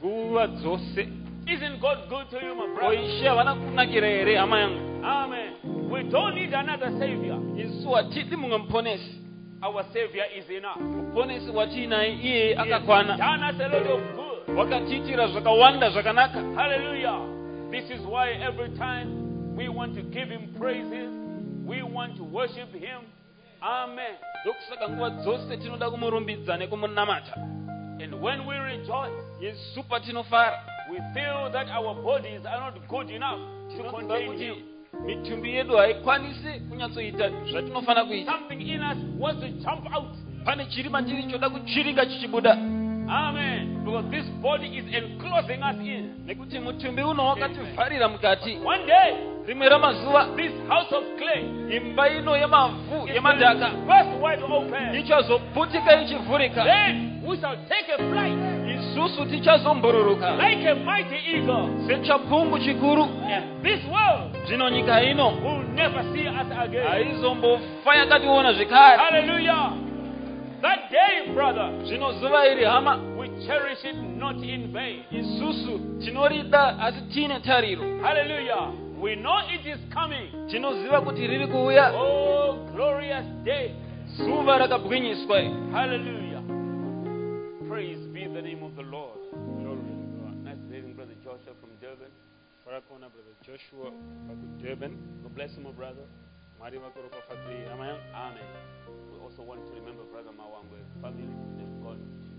nguva dzose. Isn't God good to you, my brother? Oishe havana kunakira here hama yangu. Amen. We don't need another savior. Isu hatidi mumwe muponesi. Our savior is enough. Muponesi watinaye iye He has akakwana. done us a lot of good. Wakatiitira zvakawanda zvakanaka. Hallelujah. This is why every time we want to give him praises, we want to worship him. Amen. Ndokusaka nguva dzose tinoda kumurumbidza nekumunamata. And when we rejoice, Yesu patinofara, we feel that our bodies are not good enough to tinoziva contain kuti him. mitumbi yedu haikwanisi kunyatsoita zvatinofana kuita. Something in us wants to jump out. Pane chiri matiri choda kuchirika chichibuda. Amen. Because this body is enclosing us in. Nekuti mutumbi uno wakativharira mukati. One day, Rimwe ramazuva, this house of clay imba ino yemavhu is yemadhaka burst wide open. ichazoputika ichivhurika. Then we shall take a flight Isusu tichazombururuka like a mighty eagle. sechapungu chikuru. And this world Zvino nyika ino will never see us again. haizombofa yakationa zvekare. Hallelujah. That day, brother, Zvino zuva iri hama, we cherish it not in vain. isusu tinorida asi tiine tariro. Hallelujah. We know it is coming. Tinoziva kuti riri kuuya, Oh, glorious day. zuva rakabwinyiswa. Hallelujah. Praise be the name of the Lord. Nice meeting Brother Joshua from Durban. Farakona brother Joshua pakudurban. God bless you, my brother. Mwari vakuropafadzei hama yangu. Amen. We also want to remember Brother Mawangwe family. They've gone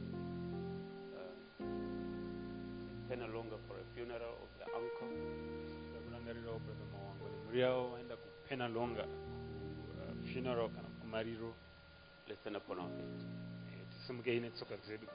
to Penalonga for a funeral of their uncle. Kurangarirawo brother Mawangwe nemhuri yavo vaenda kuPenalonga funeral kana kumariro. Let's stand upon our feet. Tisimukei netsoka dzedu.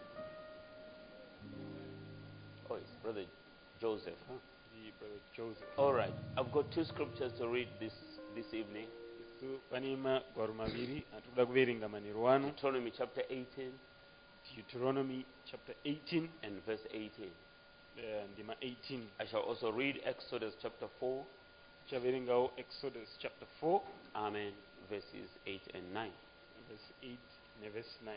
Oh, it's Brother Joseph, huh? Ndi brother Joseph. All right. I've got two scriptures to read this evening. Isu pane magwaro maviri atinoda kuverenga manheru ano. Deuteronomy chapter 18 Deuteronomy chapter 18 and verse 18. ndima 18. I shall also read Exodus chapter 4. Tichaverengawo Exodus chapter 4 Amen. Verses 8 and 9. verse 8 neverse 9.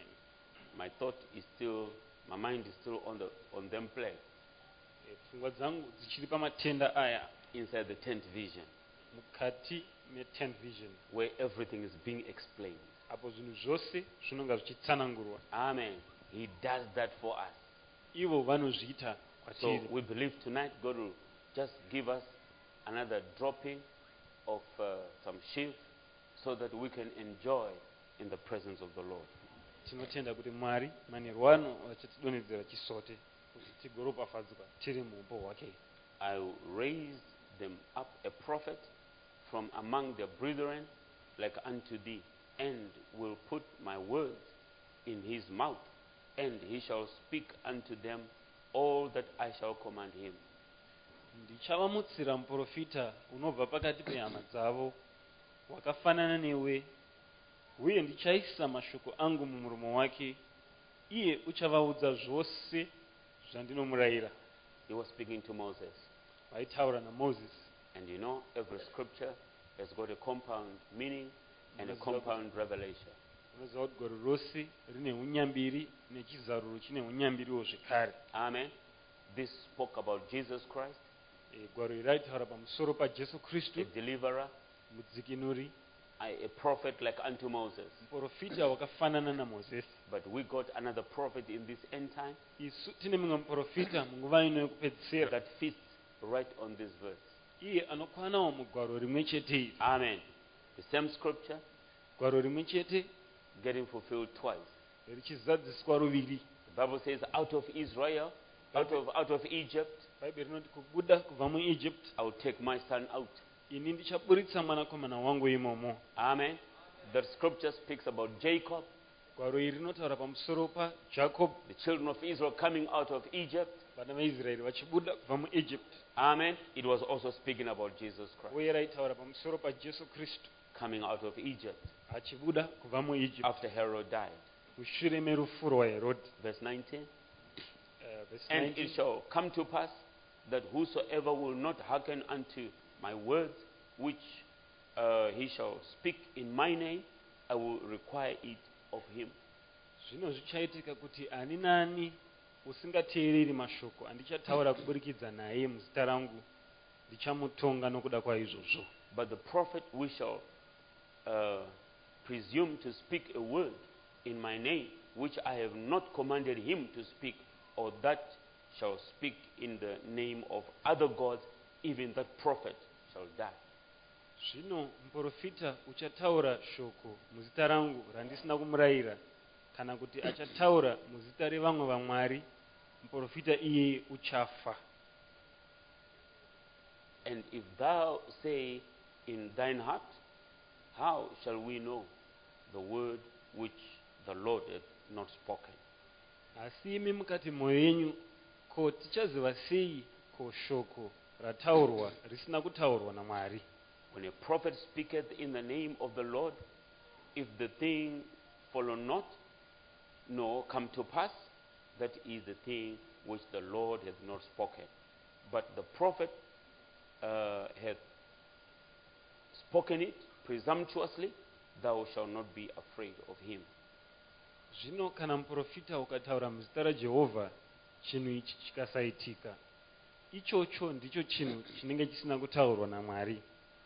My mind is still on them play Pfungwa dzangu dzichiri pamatenda aya inside the 10th vision, mukati me10th vision, where everything is being explained. apo zvinhu zvose zvinonga zvichitsanangurwa. Amen. He does that for us. Ivo vanozviita So kwatiri. we believe tonight God will just give us another dropping of some shift so that we can enjoy in the presence of the Lord. Tinotenda kuti Mwari manheru ano vachatidonhedzera chisote kuti tigoropafadzwa tiri muumbo hwake. I raised them up a prophet from among their brethren like unto thee, and will put my words in his mouth, and he shall speak unto them all that I shall command him. Ndichavamutsira muprofita unobva pakati pehama dzavo wakafanana newe, uye ndichaisa mashoko angu mumuromo wake, iye uchavaudza zvose zvandinomurayira. He was speaking to Moses. Vaitaura naMoses. And you know, every scripture has got a compound meaning and a compound revelation. Unoziva kuti gwaro rose rine unyambiri nechizaruro chine unyambiriwo zvekare. Amen. This spoke about Jesus Christ, Gwaro iri raitaura pamusoro paJesu Kristu, a deliverer, mudzikinuri, a prophet like unto Moses. muprofita wakafanana naMozisi. But we got another prophet in this end time Isu tine mumwe muprofita munguva ino yekupedzisira that fits right on this verse. iye anokwanawo mugwaro rimwe chete iri. Amen. The same scripture Gwaro rimwe chete getting fulfilled twice. richizadziswa ruviri. The Bible says, out of Israel, out of Egypt, Bhaibheri rinoti kubuda kubva muEgypt, I will take my son out. ini ndichaburitsa mwanakomana wangu imomo. Amen. The scripture speaks about Jacob, Gwaro iri rinotaura pamusoro paJacob, the children of Israel coming out of Egypt. vana vaIsraeri vachibuda kubva muEgypt. Amen. It was also speaking about Jesus Christ Uye raitaura pamusoro paJesu Kristu coming out of Egypt achibuda kubva muEgypt after Herod died. mushure merufuro waHerodhi. Verse 19. Verse And 19. it shall come to pass that whosoever will not hearken unto my words, which he shall speak in my name, I will require it of him. Zvino zvichaitika kuti ani nani usingateereri mashoko andichataura kuburikidza naye muzita rangu, ndichamutonga nokuda kwaizvozvo. But the prophet we shall presume to speak a word in my name, which I have not commanded him to speak, or that shall speak in the name of other gods, even that prophet shall die. Zvino muprofita uchataura shoko muzita rangu randisina kumurayira, kana kuti achataura muzita revamwe vamwari, muprofita iye uchafa. And if thou say in thine heart, how shall we know the word which the Lord hath not spoken? Asi imi mukati mwoyo yenyu, ko tichaziva sei ko shoko rataurwa risina kutaurwa naMwari? When a prophet speaketh in the name of the Lord, if the thing follow not, nor come to pass, that is the thing which the Lord hath not spoken. But the prophet hath spoken it presumptuously, thou shalt not be afraid of him. Zvino kana muprofita ukataura muzita raJehovha, chinhu ichi chikasaitika, ichocho ndicho chinhu chinenge chisina kutaurwa naMwari.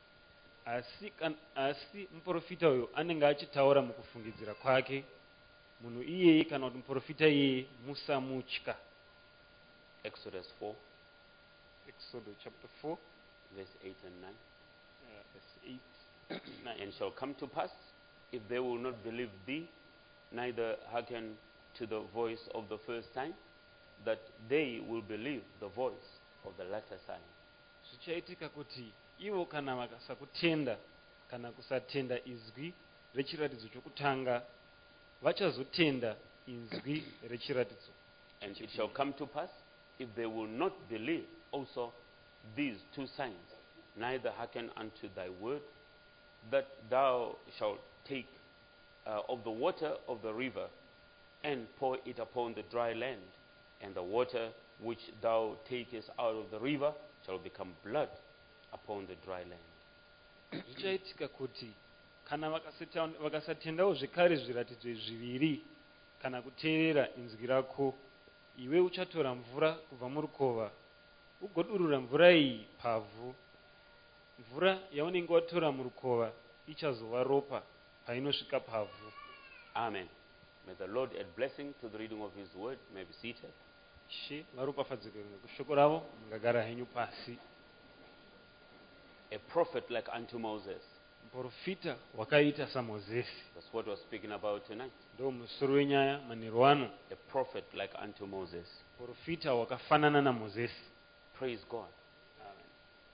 Asi muprofita uyo anenge achitaura mukufungidzira kwake, munhu iyeye kana kuti muprofita iyeye musamutya. Exodus 4, Exodus chapter 4, verse 8 and 9. verse 8, 9. And shall come to pass, if they will not believe thee, neither hearken to the voice of the first time, that they will believe the voice of the latter sign. Zvichaitika kuti ivo kana vakasakutenda kana kusatenda izwi rechiratidzo chokutanga, vachazotenda inzwi rechiratidzo. And it shall come to pass, if they will not believe also these two signs, neither hearken unto thy word, that thou shalt take of the water of the river, and pour it upon the dry land, and the water which thou takest out of the river shall become blood upon the dry land. Zvichaitika kuti kana vakasatendawo zvekare zviratidzo zviviri kana kuteerera inzwi rako, iwe uchatora mvura kubva murukova ugodurura mvura iyi pavhu. Mvura yaunenge watora murukova ichazova ropa painosvika pavhu. Amen. May the Lord add blessing to the reading of his word. May be seated. She varopafadzike kushoko ravo, mungagara henyu pasi. A prophet like unto Moses. Muprofita wakaita saMozisi. That's what we're speaking about tonight. Ndo musoro wenyaya manheru ano. A prophet like unto Moses. Muprofita wakafanana naMozisi. Praise God. Amen.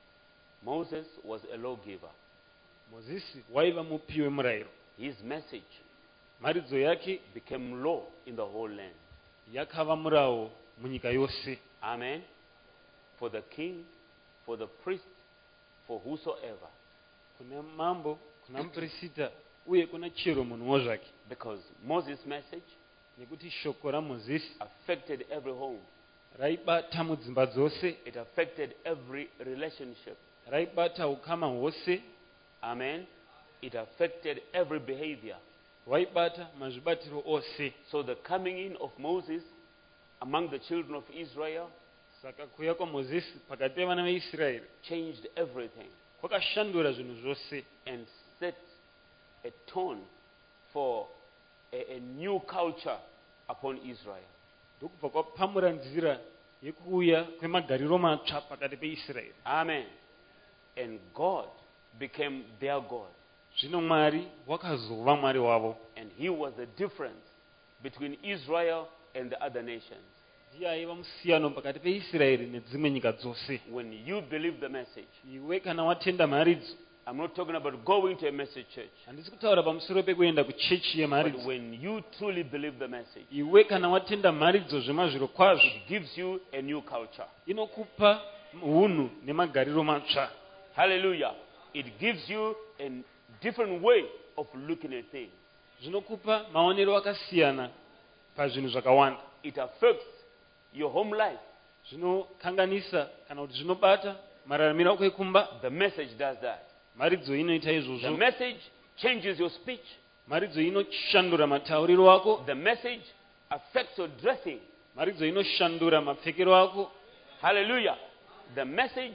Moses was a lawgiver. Mozisi waiva mupi wemurayiro. His message Mharidzo yake became law in the whole land. yakava murao munyika yose. Amen. For the king, for the priest, for whosoever. Kuna mambo, kuna muprofita, uye kuna chero munhuwo zvake. Because Moses' message Nekuti shoko raMozisi affected every home. raibata mudzimba dzose, It affected every relationship. raibata ukama hwose, Amen. It affected every behavior. waibata mazvibatiro ose. So the coming in of Moses among the children of Israel Saka kuuya kwaMozisi pakati pevana veIsraeri changed everything kwakashandura zvinhu zvose and set a tone for a new culture upon Israel. ndokubva kwapamura nzira yekuuya kwemagariro matsva pakati peIsraeri. Amen. And God became their God. Zvino Mwari wakazova Mwari wavo. And he was the difference between Israel and the other nations. Ndiye aiva musiyano pakati peIsraeri nedzimwe nyika dzose. When you believe the message, Iwe kana watenda mharidzo, I'm not talking about going to a message church, handisi kutaura pamusoro pekuenda kuchechi but yemharidzo. when you truly believe the message, Iwe kana watenda mharidzo zvemazviro kwazvo, it gives you a new culture. inokupa hunhu nemagariro matsva. Hallelujah. It gives you a different way of looking at things. Zvinokupa maonero akasiyana pazvinhu zvakawanda. It affects your home life. Zvinokanganisa kana kuti zvinobata mararamiro ako ekumba. The message does that. Mharidzo inoita The izvozvo. message changes your speech. Mharidzo inoshandura matauriro ako. The message affects your dressing. Maridzo inoshandura mapfekero ako. Hallelujah. The message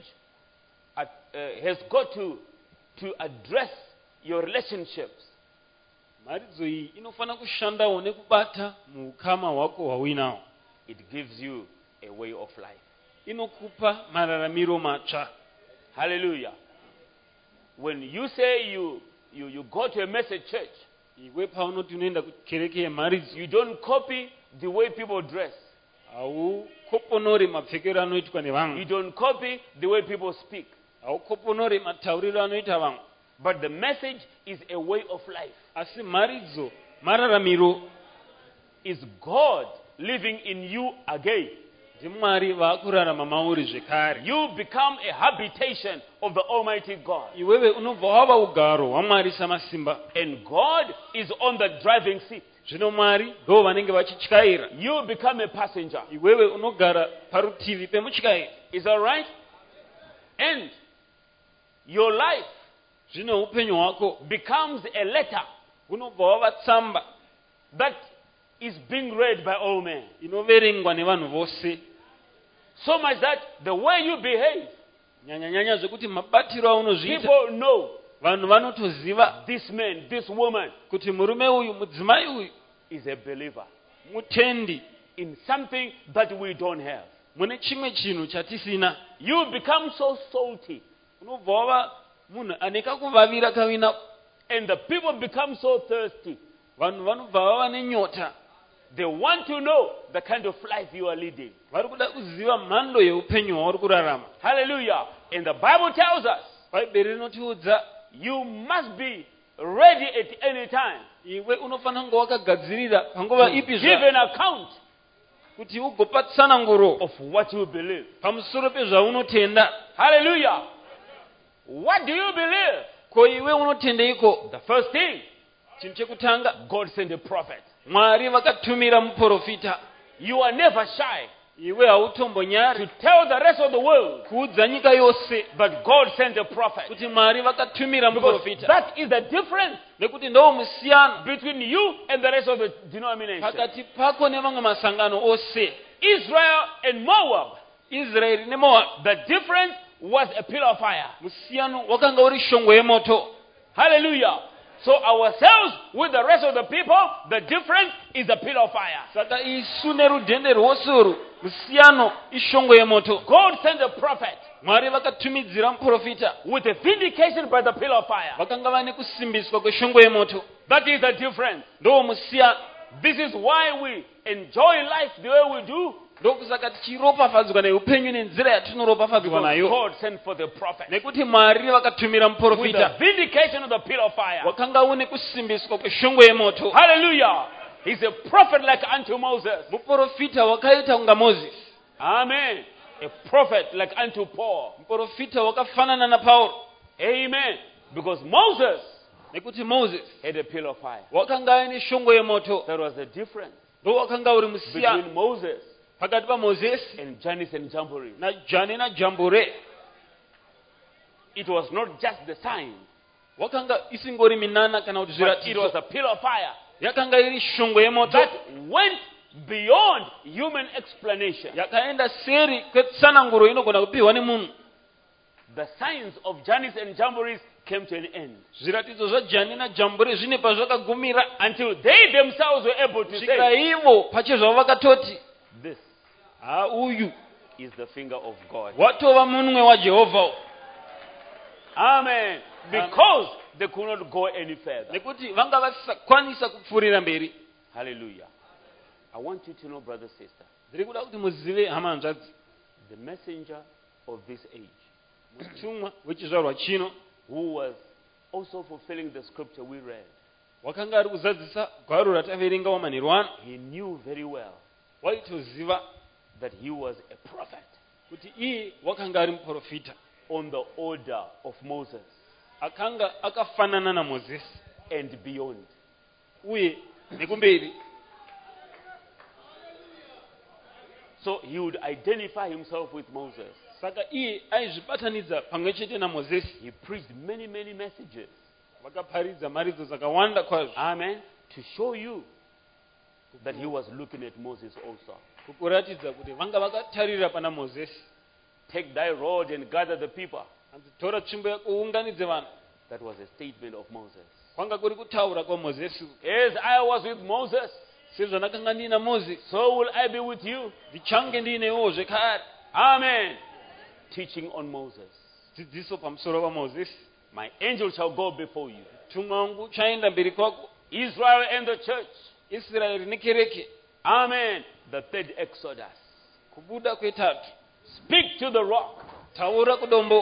has got to address your relationships. Maridzo iyi inofana kushandawo nekubata muukama hwako hwauinawo. It gives you a way of life. Inokupa mararamiro matsva. Hallelujah. When you say you go to a message church, Iwe paunoti unoenda kukereke yemaridzo, you don't copy the way people dress. haukoponori mapfekero anoitwa You nevamwe. don't copy the way people speak. Haukoponori matauriro anoita vamwe. But the message is a way of life. Asi maridzo mararamiro. Is God living in you again. NdiMwari vaakurarama mauri zvekare. You become a habitation of the Almighty God. Iwewe unobva wava ugaro hwaMwari samasimba. And God is on the driving seat. Zvino Mwari ndo vanenge vachityaira. You become a passenger. Iwewe unogara parutivi pemutyairi. Is that right? And your life Zvino upenyu hwako becomes a letter unobva wava tsamba that is being read by all men. inoverengwa nevanhu vose. So much that the way you behave, Nyanya zvekuti mabatiro aunozviita people know vanhu vanotoziva this man, this woman kuti murume uyu, mudzimai uyu is a believer mutendi in something that we don't have. mune chimwe chinhu chatisina. You become so salty, Unobva wava munhu ane kakuvavira kavina. and the people become so thirsty. Vanhu vanobva vava nenyota. They want to know the kind of life you are leading. Vari kuda kuziva mhando yeupenyu hwauri kurarama. Hallelujah. And the Bible tells us Bhaibheri rinotiudza you must be ready at any time. iwe unofanira kunge wakagadzirira panguva ipi Give zvayo an account kuti ugopa tsananguro of what you believe. pamusoro pezvaunotenda. Hallelujah. What do you believe? Ko iwe unotendeiko? The first thing, Chinhu chekutanga, God sent a prophet. Mwari vakatumira muprofita. You are never shy Iwe hautombonyari to tell the rest of the world, kuudza nyika yose but God sent a prophet. kuti Mwari vakatumira Because muprofita. that is the difference Nekuti ndo musiyano between you and the rest of the denomination. pakati pako nevamwe masangano ose. Israel and Moab, Israeri neMoabhu. the difference was a pillar of fire. Musiyano wakanga uri shongwe yemoto. Hallelujah. So ourselves with the rest of the people, the difference is a pillar of fire. Saka isu nerudhende rwose urwu musiyano ishongwe yemoto. God sent a prophet Mwari vakatumidzira muprofita with a vindication by the pillar of fire. vakanga vane kusimbiswa kweshongwe yemoto. That is the difference. Ndo musiyano. This is why we enjoy life the way we do. Ndokusaka tichiropafadzwa neupenyu nenzira yatinoropafadzwa Because nayo. God sent for the prophet Nekuti Mwari vakatumira with the muprofita vindication of the pillar of fire. wakanga une kusimbiswa kweshongwe yemoto. Hallelujah. He's a prophet like unto Moses. Muprofita wakaita kunga Moses. Amen. A prophet like unto Paul. Muprofita wakafanana na Paulo. Amen. Because Moses Nekuti Moses had a pillar of fire. wakanga aine shongwe yemoto. That was the difference Ndo wakanga uri musiyano between Moses pakati paMozisi and Jannes and Jambres. na Jane na Jambure. It was not just the sign, Wakanga isingori minana kana kuti but it was zviratidzo. a pillar of fire Yakanga iri shongwe yemoto that went beyond human explanation. yakaenda seri kwetsananguro inogona kupiwa nemunhu. The signs of Jannes and Jambres came to an end Zviratidzo zvaJane naJambure zvine pazvakagumira until they themselves were able to kusvikira say, ivo pachezvavo vakatoti this uyu is the finger of God. watova munwe waJehovha. Amen. Because they could not go any further. Nekuti vanga vasakwanisa kupfuurira mberi. Hallelujah. I want you to know, brother, sister, Ndiri kuda kuti muzive hama hanzvadzi, the messenger of this age, mutumwa wechizvarwa chino who was also fulfilling the scripture we read, wakanga ari kuzadzisa gwaro rataverenga wamanheru ano. he knew very well Waitoziva that he was a prophet kuti iye wakanga ari muprofita on the order of Moses akanga akafanana naMozisi and beyond. uye nekumberi. So he would identify himself with Moses. Saka iye aizvibatanidza pamwe chete naMozisi. He preached many, many messages. Vakaparidza maridzo dzakawanda kwazvo Amen. To show you that he was looking at Moses also. kukuratidza kuti vanga vakatarira pana Mozisi. Take thy rod and gather the people. Hanzi tora tsvimbo yako uunganidze vanhu. That was a statement of Moses. Kwanga kuri kutaura kwaMozisi. As I was with Moses, Sezvandakanga ndina Mozisi, so will I be with you. ndichange ndiinewo zvekare. Amen. Teaching on Moses. Dzidziso pamusoro paMozisi. My angel shall go before you. Mutumwa wangu uchaenda mberi kwako. Israel and the church. Israeri nekereke. Amen. The third Exodus. Kubuda kwetatu. Speak to the rock. Taura kudombo.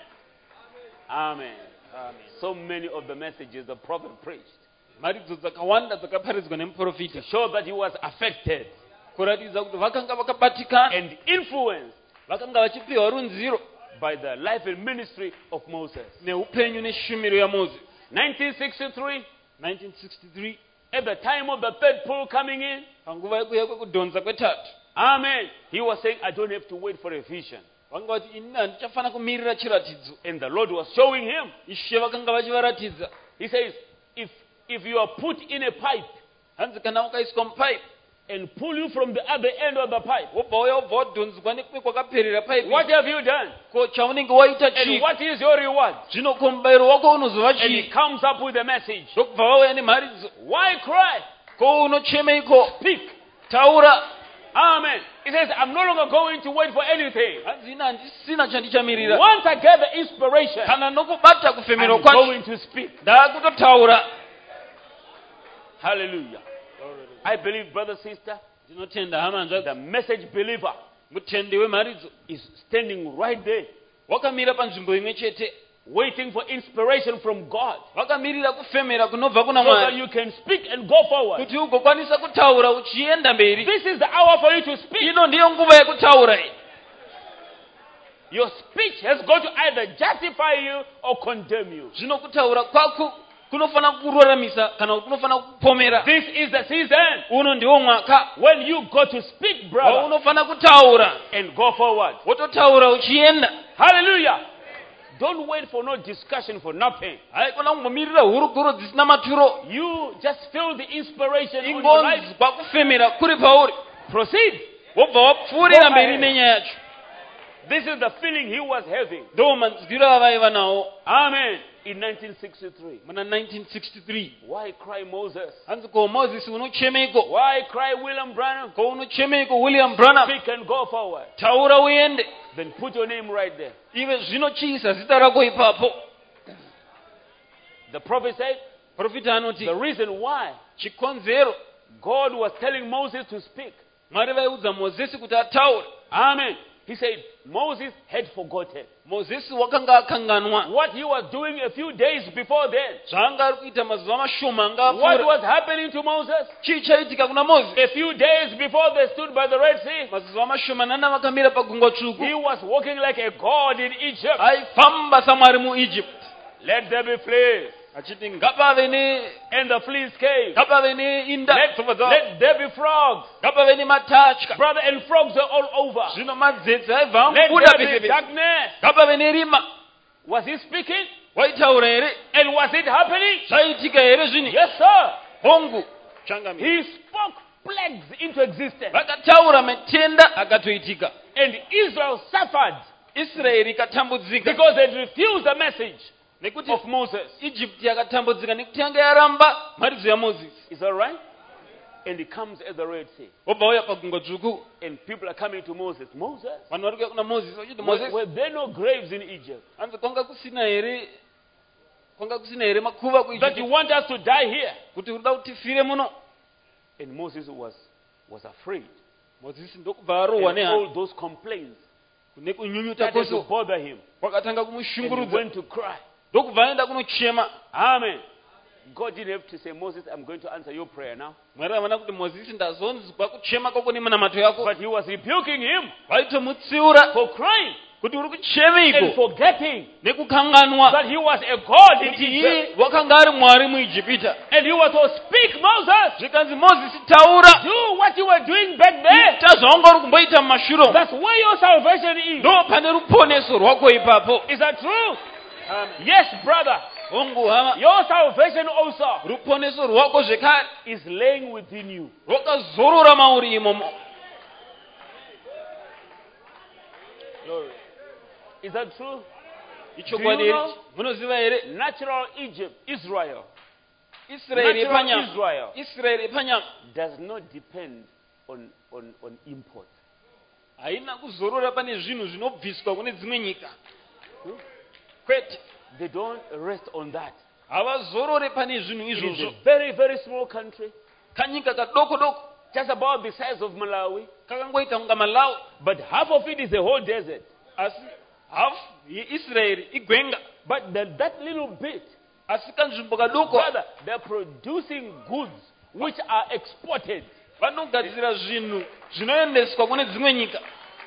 Amen. Amen. So many of the messages the prophet preached Maridzo dzakawanda dzakaparidzwa nemuprofita. to show that he was affected Kuratidza kuti vakanga vakabatikana. and influenced Vakanga vachipiwa runziro by the life and ministry of Moses. neupenyu neshumiro yaMozisi. 1963, 1963 at the time of the third pull coming in, panguva yekuya kwekudhonza kwetatu. amen, he was saying, I don't have to wait for a vision. Vanga vati ini handichafana kumirira chiratidzo. And the Lord was showing him. Ishe vakanga vachivaratidza. He says, if you are put in a pipe Hanzi kana ukaiswa mupaipi and pull you from the other end of the pipe, wobva uya wobva wadhonzwa nekume kwakaperera paipi. what have you done? Ko chaunenge waita And chii? what is your reward? Zvino ko mubayiro wako unozova And he chii? comes up with a message. Ndokubva vauya nemharidzo. Why cry? Ko unochemeiko? Speak. Taura. Amen. He says, I'm no longer going to wait for anything. Hanzi ina handisina chandichamirira. Once I get the inspiration, Kana nokubata kufemerwa I'm kwacho, going to speak. ndakutotaura. Hallelujah. I believe, brother, sister, Ndinotenda hama the hanzvadzi, message believer mutendi wemharidzo is standing right there, wakamira panzvimbo imwe chete, waiting for inspiration from God, wakamirira kufemera kunobva kuna so that Mwari you can speak and go forward. kuti ugokwanisa kutaura uchienda mberi. This is the hour for you to speak. Ino ndiyo nguva yekutaura iyi. Your speech has got to either justify you or condemn you. Zvino kutaura kwako kunofana kuroramisa kana kuti kunofana kupomera. This is the season Uno ndiwo mwaka when you got to speak, brother, waunofana kutaura and go forward. wototaura uchienda. Hallelujah. Don't wait for no discussion for nothing. Haikona kungomirira huruguru dzisina maturo. You just feel the inspiration on your life. Ingonzwa kufemera kuri pauri. Proceed. Wobva wapfuurira mberi nenyaya yacho. This is the feeling he was having. Ndo manzwiro avaiva nawo. Amen. In 1963. Muna 1963. Why cry Moses? Hanzi ko Moses unochemeiko? Why cry William Branham? Ko unochemeiko William Branham? Speak and go forward. Taura uende. Then put your name right there. Iwe zvinochiisa zita rako ipapo. The prophet said, Profita anoti the reason why chikonzero God was telling Moses to speak. Mwari vaiudza Mozisi kuti ataure. Amen. He said, Moses had forgotten Mozisi wakanga akanganwa what he was doing a few days before then. zvaanga ari kuita mazuva mashoma anga What apfuura. was happening to Moses? Chii chaitika kuna Mozisi? A few days before they stood by the Red Sea, Mazuva mashomanana vakamira pagungwa he tsvuku. was walking like a god in Egypt. Aifamba samwari muEgypt. Let there be fleas. Achiti ngapave And the fleas came. ngapave neinda. Let there be frogs. Ngapave nematyatka. Brother, and frogs are all over. Zvino madzedze aibva Let angobuda there pese be pese. darkness. Ngapave nerima. Was he speaking? Waitaura here? And was it happening? Zvaitika here zvini? Yes, sir. Hongu. Changamira. He spoke plagues into existence. Vakataura matenda akatoitika. And Israel suffered Israeri ikatambudzika because they refused the message nekuti of Moses. Egypt yakatambudzika nekuti yanga yaramba mharidzo yaMozisi. Is that right? And he comes at the Red Sea. Wobva uya pagungwa dzvuku. And people are coming to Moses. Moses? Vanhu vari kuuya kuna Mozisi vachiti Mozisi, Were there no graves in Egypt? hanzi kwanga kusina here makuva That you kuIjipiti want us to die here? kuti urida kuti tifire muno? And Moses was afraid. Mozisi ndokubva arohwa And nehana all those complaints kune kunyunyuta started to kwose bother him. kwakatanga And he kumushungurudza went to cry. ndokubva aenda kunochema. Amen. God didn't have to say, Moses, I'm going to answer your prayer now. Mwari havana kuti Mozisi ndazonzwa kuchema kwako nemunamato yako. But he was rebuking him Vaitomutsiura for crying kuti uri and kuchemeiko forgetting nekukanganwa that he was a God in kuti Egypt. iye wakanga ari mwari muIjipita. And he was to speak, Moses, Zvikanzi Mozisi, taura, do what you were doing back there. ita zvawanga uri kumboita mumashure. That's where your salvation is. Ndo pane ruponeso rwako ipapo. Is that true? Yes, brother. Hongu hama, Your salvation also ruponeso rwako zvekare is laying within you. rwakazorora mauri imomo. Is that true? ichokwadi Do you know? ichi munoziva here Natural Israel Israeri Natural epanyama Israel Israeri epanyama does not depend on import. haina kuzorora pane zvinhu zvinobviswa kune dzimwe nyika kwete They don't rest on that. havazorore pane zvinhu It is izvozvo a very, very small country, kanyika kadoko doko just about the size of Malawi, kakangoita kunga Malawi but half of it is a whole desert. asi hafu yeisraeri igwenga But that little bit, asi kanzvimbo kadoko brother, they're producing goods which are exported. vanogadzira zvinhu zvinoendeswa kune dzimwe nyika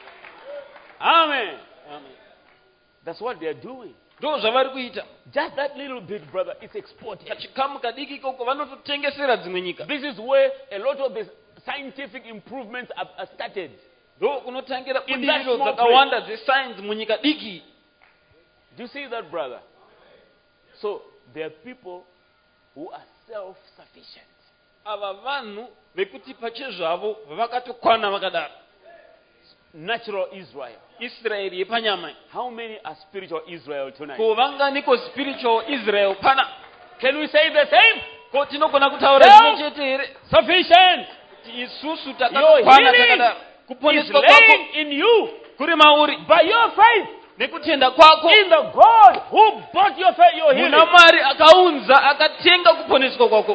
Amen. That's what they're doing. ndo zvavari kuita Just that little bit, brother, it's exported. kachikamu kadiki ikoko vanototengesera dzimwe nyika This is where a lot of the scientific improvements are started. ndo kunotangira In that budiriro small dzakawanda dzesainzi munyika diki Do you see that, brother? So there are people who are self-sufficient. ava vanhu vekuti pachezvavo vakatokwana vakadaro Natural Israel. israeri yepanyama How many are spiritual Israel tonight? ko vanganiko spiritual israel pana Can we say the same? ko tinogona kutaura Self- zvimwe chete here Sufficient. kuti isusu Your takakwana healing takadaro is kuponeswa kwako laying in you kuri mauri by your faith nekutenda kwako in the God who bought your faith, your healing. muna mwari akaunza akatenga kuponeswa kwako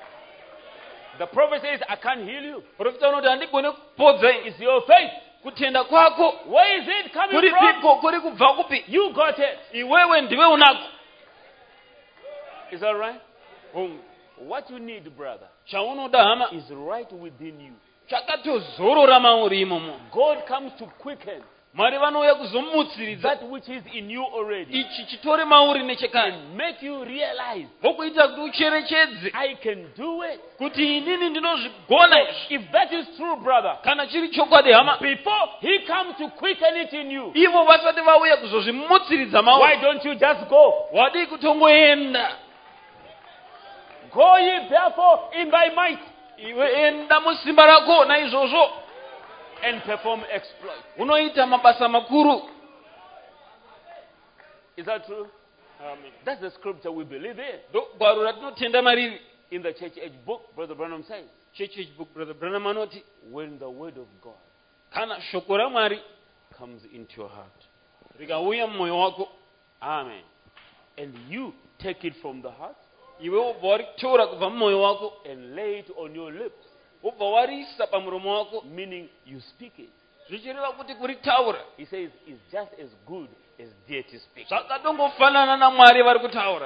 The prophet says, I can't heal you. profita unoti handigone kupodza It's your faith. kutenda kwako Where is it coming kuri from? piko kuri kubva kupi You got it. iwewe ndiwe unako Is that right? What you need, brother, chaunoda hama is right within you. chakatozorora mauri imomo God comes to quicken mwari vanouya kuzomutsiridza that which is in you already ichi chitore mauri nechekare and make you realize vokuita kuti ucherechedze I can do it. kuti inini ndinozvigona izvi If that is true, brother, kana chiri chokwadi hama before he comes to quicken it in you, ivo vasati vauya kuzozvimutsiridza why mauri don't you just go? wadii kutongoenda Go ye therefore in thy might iwe enda musimba rako naizvozvo and perform exploits. unoita mabasa makuru Is that true? That's the scripture we believe in. ndo gwaro ratinotenda mariri In the church age book, Brother Branham says, church book brother branham anoti when the word of God kana shoko ramwari comes into your heart, rikauya mumwoyo wako amen, and you take it from the heart iwe wobva waritora kubva mumwoyo wako and lay it on your lips, wobva wariisa pamuromo wako meaning you speak it. zvichireva kuti kuritaura He says it's just as good as deity speak. zvakatongofanana namwari vari kutaura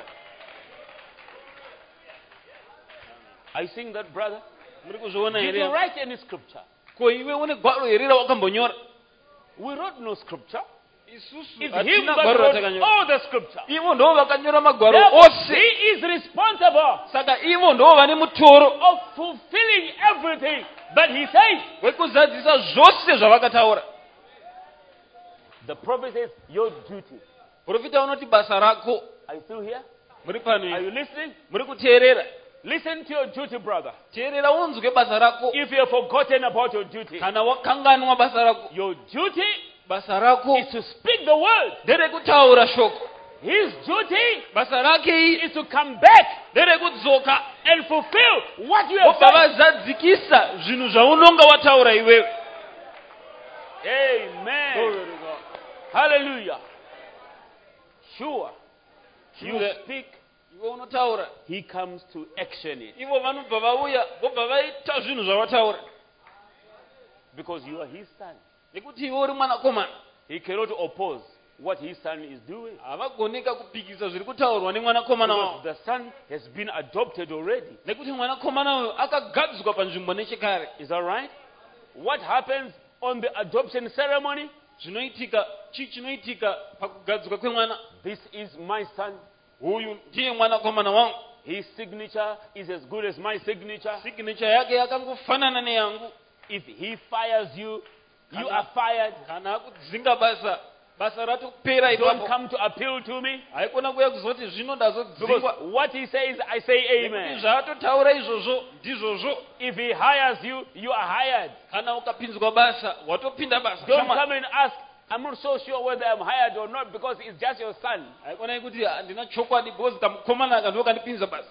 Are you seeing that, brother? muri kuzviona Did you here write any scripture? ko iwe une gwaro here rawakambonyora We wrote no scripture. isusu It's him hatina that gwaro wrote ratakanyora all the scripture. ivo ndo vakanyora magwaro Therefore, ose he is responsible saka ivo ndo vane mutoro of fulfilling everything that he says. wekuzadzisa zvose zvavakataura The prophet says, your duty. profita unoti basa rako Are you still here? muri pano Are ivi you listening? muri kuteerera Listen to your duty, brother. teerera unzwe basa rako If you have forgotten about your duty, kana wakanganwa basa rako your duty basa rako is to speak the word. nderekutaura shoko His duty basa rake is to come back nderekudzoka and fulfill what you have vobva said. vazadzikisa zvinhu zvaunonga wataura iwewe Amen. Hallelujah. Sure. You Sure. speak, iwe unotaura he comes to action it. ivo vanobva vauya vobva vaita zvinhu zvavataura Because you are his son. nekuti iwe uri mwanakomana He cannot oppose what his son is doing. havagonika kupikisa zviri kutaurwa nemwanakomana Because wavo the son has been adopted already. nekuti mwanakomana uyu akagadzwa panzvimbo nechekare Is that right? What happens on the adoption ceremony? zvinoitika chii chinoitika pakugadzwa kwemwana This is my son. uyu ndiye mwanakomana wangu His signature is as good as my signature. signature yake yakangofanana neyangu If he fires you, you are fired. kana akudzinga basa ratopera Don't ipapo come to appeal to me. haikona kuuya kuzoti zvinoda Because zodzingwa what he says, I say nekuti amen. zvaatotaura izvozvo ndizvozvo If he hires you, you are hired. kana ukapinzwa basa watopinda basa Don't Shama. come and ask, I'm not so sure whether I'm hired or not because it's just your son. haikona kuti handina chokwadi because kamukomana aka ndokandipinza basi.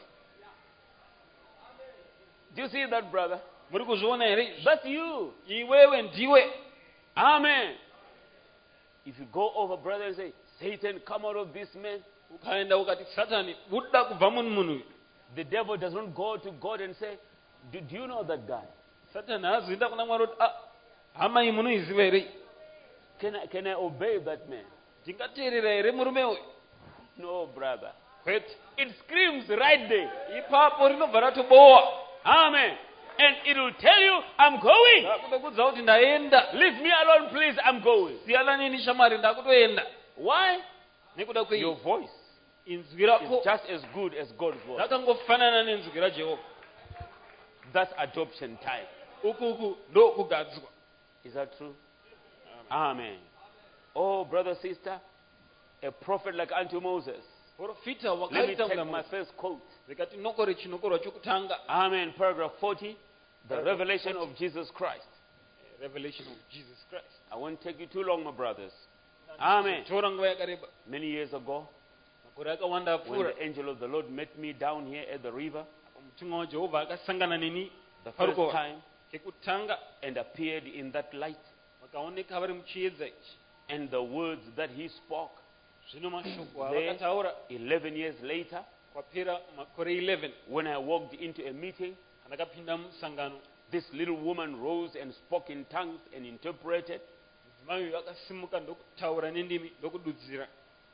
Do you see that, brother? Muri kuzviona here izvi? That's you. Iwewe ndiwe. Amen. If you go over, brother, and say, Satan, come out of this man. Ukaenda ukati Satani buda kubva munhu uyu. The devil does not go to God and say, do you know that guy? Satani haazoenda kuna Mwari kuti hama iyi munoiziva here? Can I obey that man? Ndingateerera here murume uyu? No, brother. Kwete. It screams right there. Ipapo rinobva ratobowa. Amen. And it will tell you, I'm going. Ndakutokudza kuti ndaenda. Leave me alone, please. I'm going. Siyana neni shamwari ndakutoenda. Why? Nekuda kwei. Your voice Inzwi rako is just as good as God's voice. rakangofanana nenzwi raJehovha. That's adoption time. Uku ndokugadzwa. Is that true? Amen. Oh, brother, sister, a prophet like unto Moses. Profita Let me wakaita take my mulamuzi. first quote. Zikati nokore chinokorwa chokutanga. Amen. Paragraph 40. The revelation of Jesus Christ. Revelation of Jesus Christ. I won't take you too long, my brothers. Amen. Tora nguva yakareba. Many years ago, Makore akawanda when apfuura. the angel of the Lord met me down here at the river, Mutumwa waJehovha akasangana neni the first parukova. time, Kekutanga and appeared in that light, vakaoneka vari muchiedza ichi. and the words that he spoke, Zvino mashoko There- avakataura 11 years later, kwapera makore 11 when I walked into a meeting, andakapinda musangano. this little woman rose and spoke in tongues and interpreted. Mudzimai uyu akasimuka ndokutaura nendimi ndokududzira.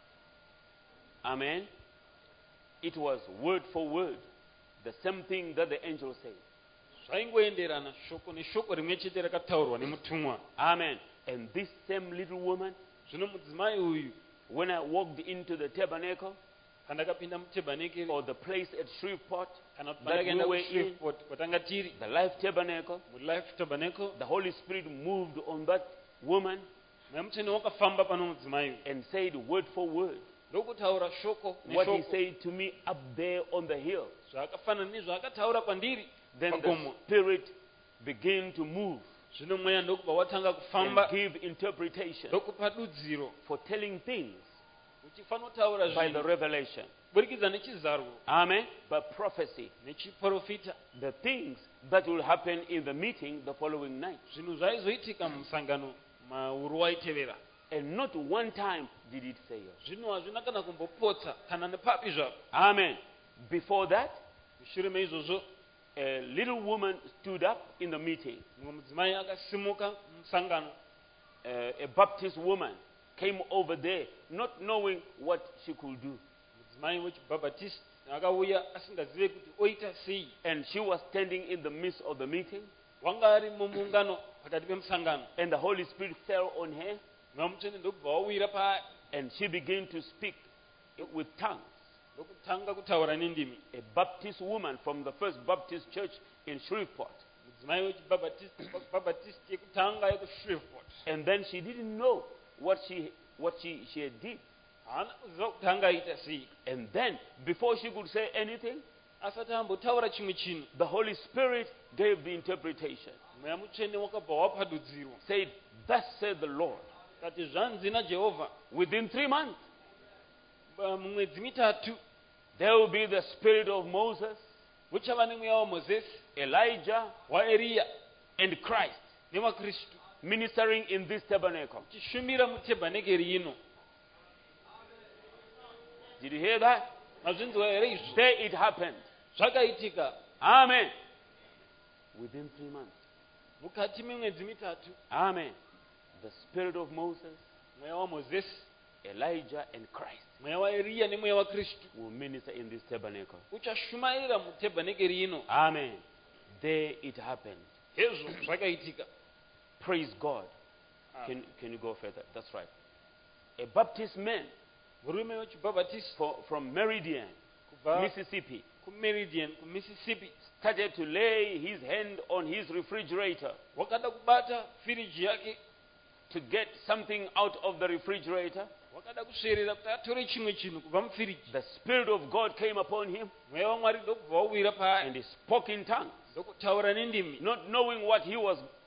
Amen. It was word for word, the same thing that the angel said. Zvaingoenderana shoko neshoko rimwe chete rakataurwa nemutumwa. Amen. And this same little woman, Zvino mudzimai uyu when I walked into the tabernacle pandakapinda mutebhanekeri or the place at Shreveport, kana kuti that we pandakaenda were in, kuShreveport kwatanga tiri the Life Tabernacle, muLife Tabernacle, the Holy Spirit moved on that woman mweya mutsvene wakafamba pano mudzimai uyu and said word for word ndokutaura shoko what he neshoko said to me up there on the hill. zvakafanana nezvaakataura kwandiri Then the pagomo. Spirit began to move Zvino mweya ndokubva watanga and kufamba give interpretation ndokupa dudziro for telling things uchifanotaura by the zvinhu revelation. kuburikidza nechizarwo Amen. By prophecy. nechiprofita, The things that will happen in the meeting the following night. zvinhu zvaizoitika musangano mauru waitevera. And not one time did it fail. Zvinhu hazvina kana kumbopotsa kana nepapi zvapo. Amen. Before that, Mushure meizvozvo a little woman stood up in the meeting. mumwe mudzimai akasimuka musangano. A Baptist woman came over there not knowing what she could do. Mudzimai wechibhabhatist akauya asingazive kuti oita sei. And she was standing in the midst of the meeting, Wanga ari mumungano pakati pemusangano. and the Holy Spirit fell on her, Mweya mutsvene ndokubva wawira paari and she began to speak with tongues. ndokutanga kutaura nendimi. A Baptist woman from the First Baptist Church in Shreveport. Mudzimai wechibhabhatist yekutanga yekuShreveport. And then she didn't know what she had did. Haana kuziva kuti angaita sei. And then, before she could say anything, Asati ambotaura chimwe chinhu, the Holy Spirit gave the interpretation. mweya mutsvene wakabva wapa dudziro. Said, thus said the Lord. Kati zvanzi naJehovha, Within 3 months, mumwedzi mitatu there will be the spirit of Moses, muchava nemweya waMozisi, Elijah, waEriya and Christ newaKristu ministering in this tabernacle. tichishumira mutebhanekeri ino. Did you hear that? Mazvinzwa here izvi? There it happened. Zvakaitika Amen. Within 3 months. mukati memwedzi mitatu. Amen. The spirit of Moses, Mweya waMozisi, Elijah, and Christ mweya waEriya nemweya waKristu will minister in this tabernacle. uchashumaira mutebhanekeri ino. Amen. There it happened. Hezvo zvakaitika. Praise God. Can you go further? That's right. A Baptist man Murume wechibhabhatist from Meridian, kubva Mississippi, kuMeridian kuMississippi started to lay his hand on his refrigerator wakada kubata firiji yake, to get something out of the refrigerator. wakada kusverera kuti atore chimwe chinhu kubva mufiriji. The Spirit of God came upon him Mweya waMwari ndokubva wawira paari and he spoke in tongues, ndokutaura nendimi, not knowing what he was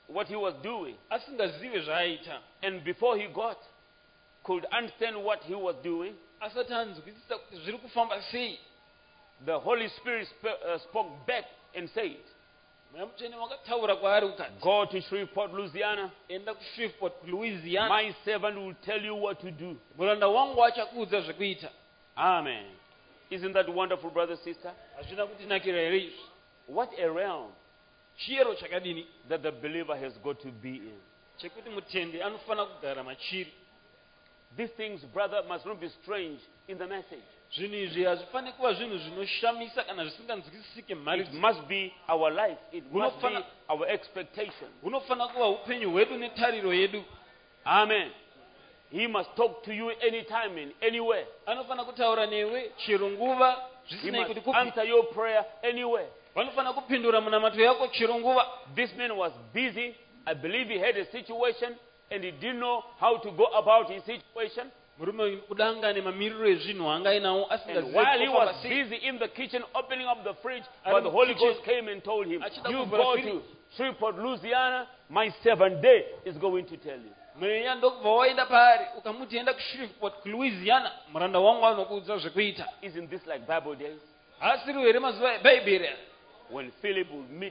what he was doing, asingazive zvaaita, and before he got, could understand what he was doing, asati anzwisisa kuti zviri kufamba sei, the Holy Spirit spoke back and said, mweya mutsvene wakataura kwaari ukati, go to Shreveport, Louisiana. enda kuShreveport kuLouisiana, My servant will tell you what to do. muranda wangu achakuudza zvekuita. Amen. Isn't that wonderful, brother, sister? Hazvina kutinakira here izvi? What a realm Chiyero chakadini that the believer has got to be in. chekuti mutende anofana kugara machiri. These things, brother, must not be strange in the message. Zvinhu izvi hazvifani kuva zvinhu zvinoshamisa kana zvisinganzwisisike mumhari. It must be our life. It must be Hunofana- our expectation. hunofana kuva upenyu hwedu netariro yedu. Amen. He must talk to you anytime and anywhere. Anofana kutaura newe chero nguva He zvisinei kuti must kupi. answer your prayer anywhere. Vanofana kupindura munamato yako chero nguva. This man was busy. I believe he had a situation and he didn't know how to go about his situation. Murume kudanga nemamiriro ezvinhu anga ainawo And while he was asingazivi sei. busy in the kitchen opening up the fridge, Ari but the Holy mukitchen. Ghost came and told him, Achida you kuvhura go fridge. to Shreveport, Louisiana, my servant there is going to tell you. Mweya ndokubva waenda paari ukamuti enda kuShreveport kuLouisiana, muranda wangu anokuudza zvekuita. Isn't this like Bible days? Asiri here mazuva ebhaibheri aya. When Philip would meet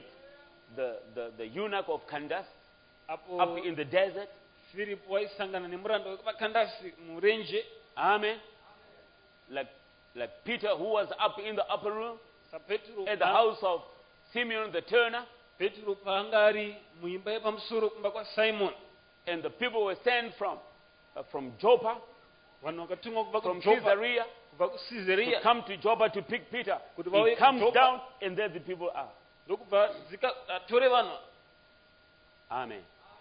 the eunuch of Candace up Apo in the desert. Philip waisangana nemuranda wekuvakandasi murenje. Amen. Like Peter, who was up in the upper room Petro at the house of Simeon the turner, Petro paanga ari muimba yepamusoro kumba kwaSimon. and the people were sent from Joppa, Vanhu vakatumwa kubva from kuJopa, Caesarea, kubva to kuCaesarea, come to Joppa to pick Peter. Kuti He vauye comes kuJopa. down, and there the people are. ndokubva atore vanhu. Amen.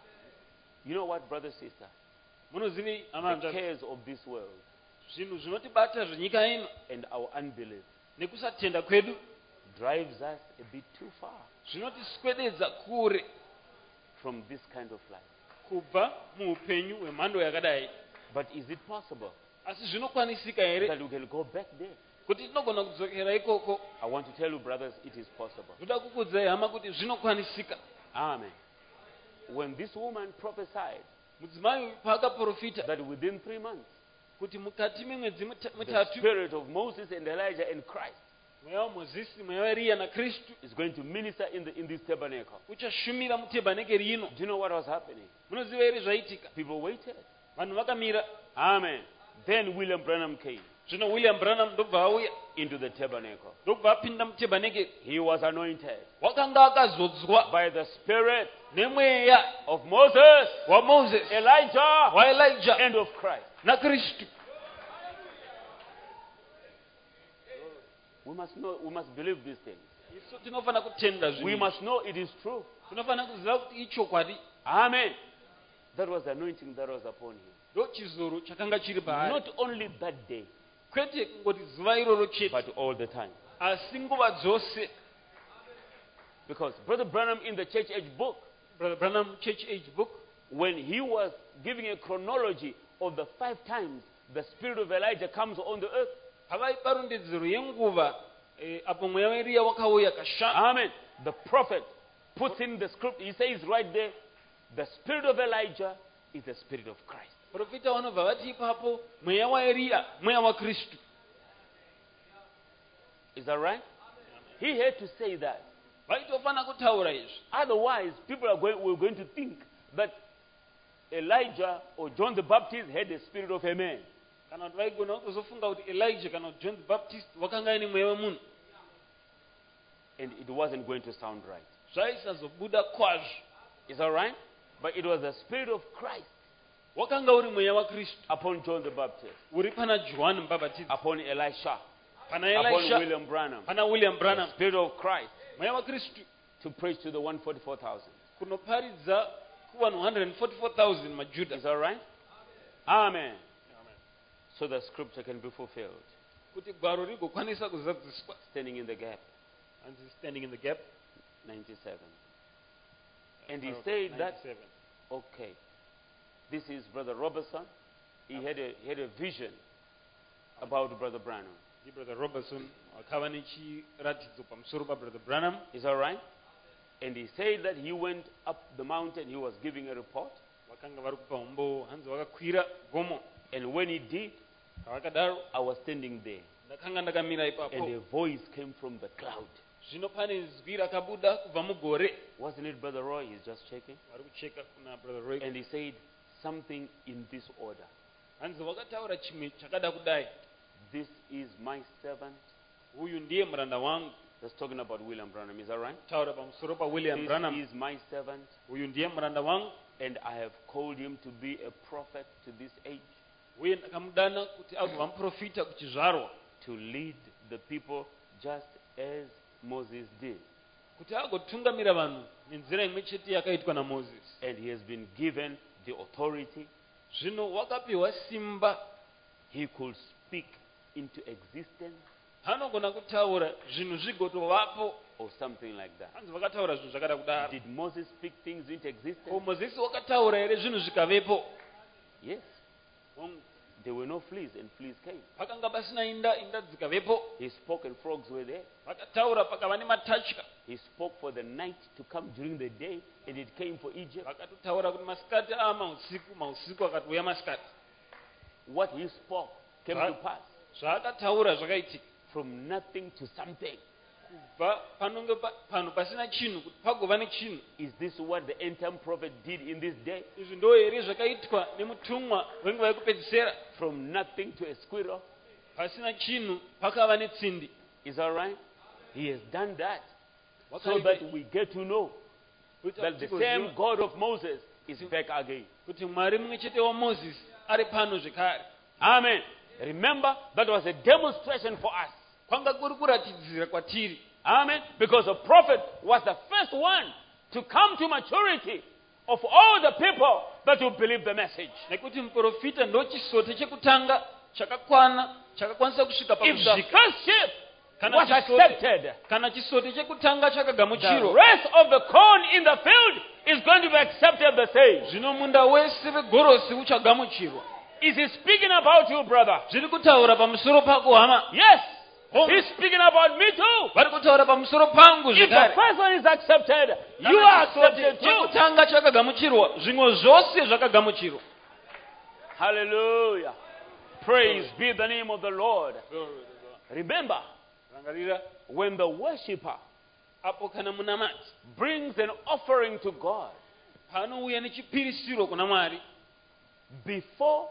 You know what, brother, sister? Munozivei The hama, cares of this world zvinhu zvinotibata zvenyika ino and our unbelief nekusatenda kwedu drives us a bit too far zvinotiswededza kure from this kind of life. kubva muupenyu hwemhando yakadai. But is it possible Asi zvinokwanisika here that we can go back there? kuti tinogona kudzokera ikoko? I want to tell you, brothers, it is possible. Ndoda kukuudzai hama kuti zvinokwanisika. Amen. When this woman prophesied Mudzimai paakaprofita that within 3 months, kuti mukati memwedzi the mitatu spirit of Moses and Elijah and Christ mweya waMozisi, mweya waEriya naKristu is going to minister in this tabernacle. uchashumira mutebhanekeri ino. Do you know what was happening? Munoziva here zvaitika? People waited. Vanhu vakamira. Amen. Then William Branham came Zvino William Branham ndobva auya, into the tabernacle. ndobva apinda mutebhanekeri. He was anointed Wakanga akazodzwa by the spirit nemweya of Moses, waMoses, Elijah, waElijah and of Christ. naKristu. We must know, we must believe these things. Isu tinofana kutenda We zvinhu. must know it is true. Tinofana kuziva kuti ichokwadi. Amen. That was the anointing that was upon him. Ndo chizoro chakanga chiri paari. Not only that day, Kwete kungoti zuva iroro chete, but all the time. asi nguva dzose. Because Brother Branham in the Church Age book, Brother Branham Church Age book, when he was giving a chronology of the 5 times the spirit of Elijah comes on the earth, havaipa rondedzero yenguva apo mweya waEriya wakauya kashanu. amen, the prophet puts in the script, he says right there, the spirit of Elijah is the spirit of Christ. Profita vanobva vati ipapo mweya waEriya mweya waKristu. Is that right? He had to say that. Vaitofana kutaura izvi. Otherwise, people were going to think that Elijah or John the Baptist had the spirit of a man. Kana kuti vaigona kuzofunga kuti Elijah kana kuti John the Baptist wakanga ane mweya wemunhu. And it wasn't going to sound right. Zvaisazobuda kwazvo. Is that right? But it was the spirit of Christ Wakanga uri mweya waKristu upon John the Baptist, uri pana Johani Mubhabhatidzi, upon Elisha, pana upon Elisha, William Branham. pana William The Branham. spirit of Christ Mweya waKristu to preach to the 144,000. kunoparidza kuvanhu 144,000 maJudha. Is that right? Amen. So the scripture can be fulfilled. Kuti gwaro rigokwanisa kuzadziswa. Standing in the gap, And he's standing in the gap. 97. And he said that, 97. okay, this is Brother Robertson. He had a vision about Brother Branham. Brother Robertson wakava nechiratidzo pamusoro paBrother Branham. Is that right? And he said that he went up the mountain, he was giving a report. vakanga vari kupa umbo hanzi vakakwira gomo. And when he did, Pavakadaro I was standing there. ndakanga ndakamira And ipapo. a voice came from the cloud. Zvino pane zwi rakabuda kubva mugore. Wasn't it Brother Roy? He's just checking. Vari kucheka kuna brother Roy. And he said something in this order. Hanzi vakataura chimwe chakada kudai. This is my servant. Uyu ndiye muranda wangu. That's talking about William Branham. Is that right? Taura pamusoro paWilliam This Branham. is my servant. Uyu ndiye muranda wangu. And I have called him to be a prophet to this age, Uye ndakamudana kuti agova muprofita kuchizvarwa. to lead the people just as Moses did. Kuti agotungamira vanhu nenzira imwe chete yakaitwa naMoses. And he has been given the authority. Zvino wakapiwa simba. He could speak into existence Anogona kutaura zvinhu zvigotovapo. or something like that. Hanzi vakataura zvinhu zvakada kudaro. Did Moses speak things into Ko existence? Mozisi wakataura here zvinhu zvikavepo. Yes. There were no fleas, and fleas came. Pakanga pasina inda dzikavepo. He spoke, and frogs were there. Vakataura pakava nematachka. He spoke for the night to come during the day, and it came for Egypt. Vakatotaura kuti masikati mausiku akatouya masikati. What he spoke came to pass. Zvaakataura zvakaitika. From nothing to something. Kubva panonge panhu pasina chinhu kuti pagova nechinhu. Is this what the end time prophet did in this day? Izvi ndo here zvakaitwa nemutumwa wenguva yekupedzisira. From nothing to a squirrel. Pasina chinhu pakava netsindi. Is that right? He has done that so Wakaita that we get to know kuti that the tigoziva same God of Moses is back again. kuti Mwari mumwe chete waMozisi ari pano zvekare. Amen. Remember, that was a demonstration for us. Kwanga kuri kuratidzira kwatiri. Amen. Because the prophet was the first one to come to maturity of all the people that will believe the message. Nekuti muprofita ndo chisote chekutanga chakakwanisa kusvika If the pakusvika. first sheep Kana was chisote- accepted, Kana chisote chekutanga the chakagamuchirwa. rest of the corn in the field is going to be accepted the same. Zvino munda wese vegorosi uchagamuchirwa. Is he speaking about you, brother? Zviri kutaura pamusoro pako hama. Yes. Oh. He's speaking about me too. Vari kutaura pamusoro pangu If the zvekare. first one is accepted, you Kana are chisote accepted too. chekutanga chakagamuchirwa. Zvimwe zvose zvakagamuchirwa. Hallelujah. Praise be the name of the Lord. Remember, Rangarira when the worshipper apo kana munamati brings an offering to God, panouya nechipirisiro kuna Mwari. before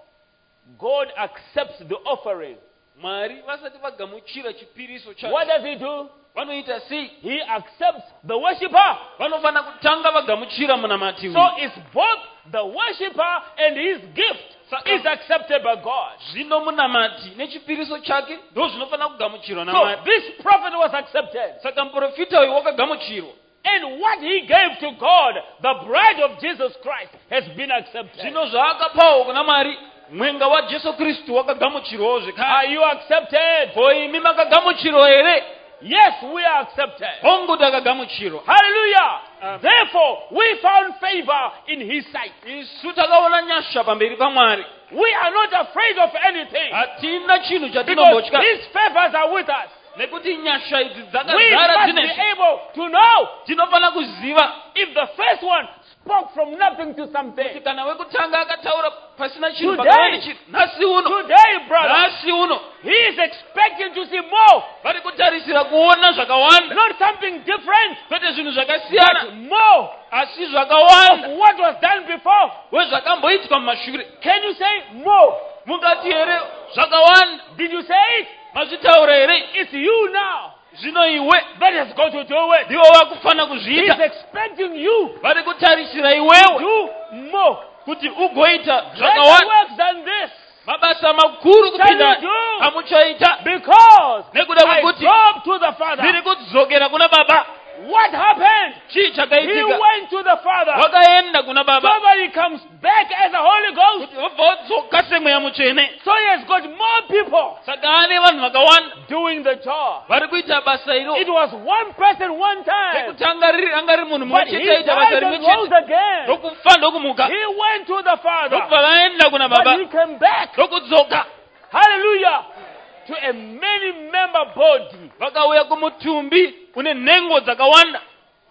God accepts the offering, Mwari vasati vagamuchira chipiriso what chacho. does he do? Vanoita sei? He accepts the worshipper. Vanofana kutanga vagamuchira munamati So uyu. it's both the worshipper and his gift is accepted by God. Zvino munamati nechipiriso chake ndo zvinofana kugamuchirwa So naMwari. this prophet was accepted. Saka muprofita uyu wakagamuchirwa. And what he gave to God, the bride of Jesus Christ, has been accepted. Zvino zvaakapawo kuna Mwari, mwenga waJesu Kristu wakagamuchirwawo zvekare. Are you accepted? Ko imi makagamuchirwa here? Yes, we are accepted. Hongu takagamuchirwa. Hallelujah. Amen. Therefore, we found favor in his sight. Isu takaona nyasha pamberi paMwari. We are not afraid of anything Hatina chinhu because chatinombochka. his favors are with us. Nekuti nyasha idzi We dzakazara must be dzineshe. able to know Tinofana kuziva if the first one spoke from nothing to something. kuti kana wekutanga akataura pasina chinhu Today. pakava nechinhu. Nhasi uno. Today, brother, Nhasi uno. he is expecting to see more, Vari kutarisira kuona zvakawanda. not something different, Kwete zvinhu but zvakasiyana. more Asi of zvakawanda. what was done before. Wezvakamboitwa mumashure. Can you say more? Mungati here zvakawanda. Did you say it? Mazvitaura here. It's you now Zvino iwe that has got to do it. ndiwo wakufana He's kuzviita. expecting you Vari kutarisira iwewe to do more. kuti ugoita Greater zvakawanda. works than this. Mabasa makuru kupinda Shall you do? amuchaita. Because Nekuda I kwekuti drove to the Father. ndiri kudzokera kuna Baba. What happened? Chii He chakaitika? went to the Father. Wakaenda kuna Baba. So that he comes back as a Holy Ghost. Kuti wabva wadzoka semweya mutsvene. So he has got more people Saka ane vanhu vakawanda doing the job. vari kuita basa iro. It was one person one time. Ekutanga anga ri munhu mumwe But he chete aita died basa rimwe and rose chete. again. Ndokufa ndokumuka. He went to the Father. Ndokubva vaenda kuna But Baba. he came back. Ndokudzoka. Hallelujah. To a many member body. Vakauya kumutumbi une nhengo dzakawanda.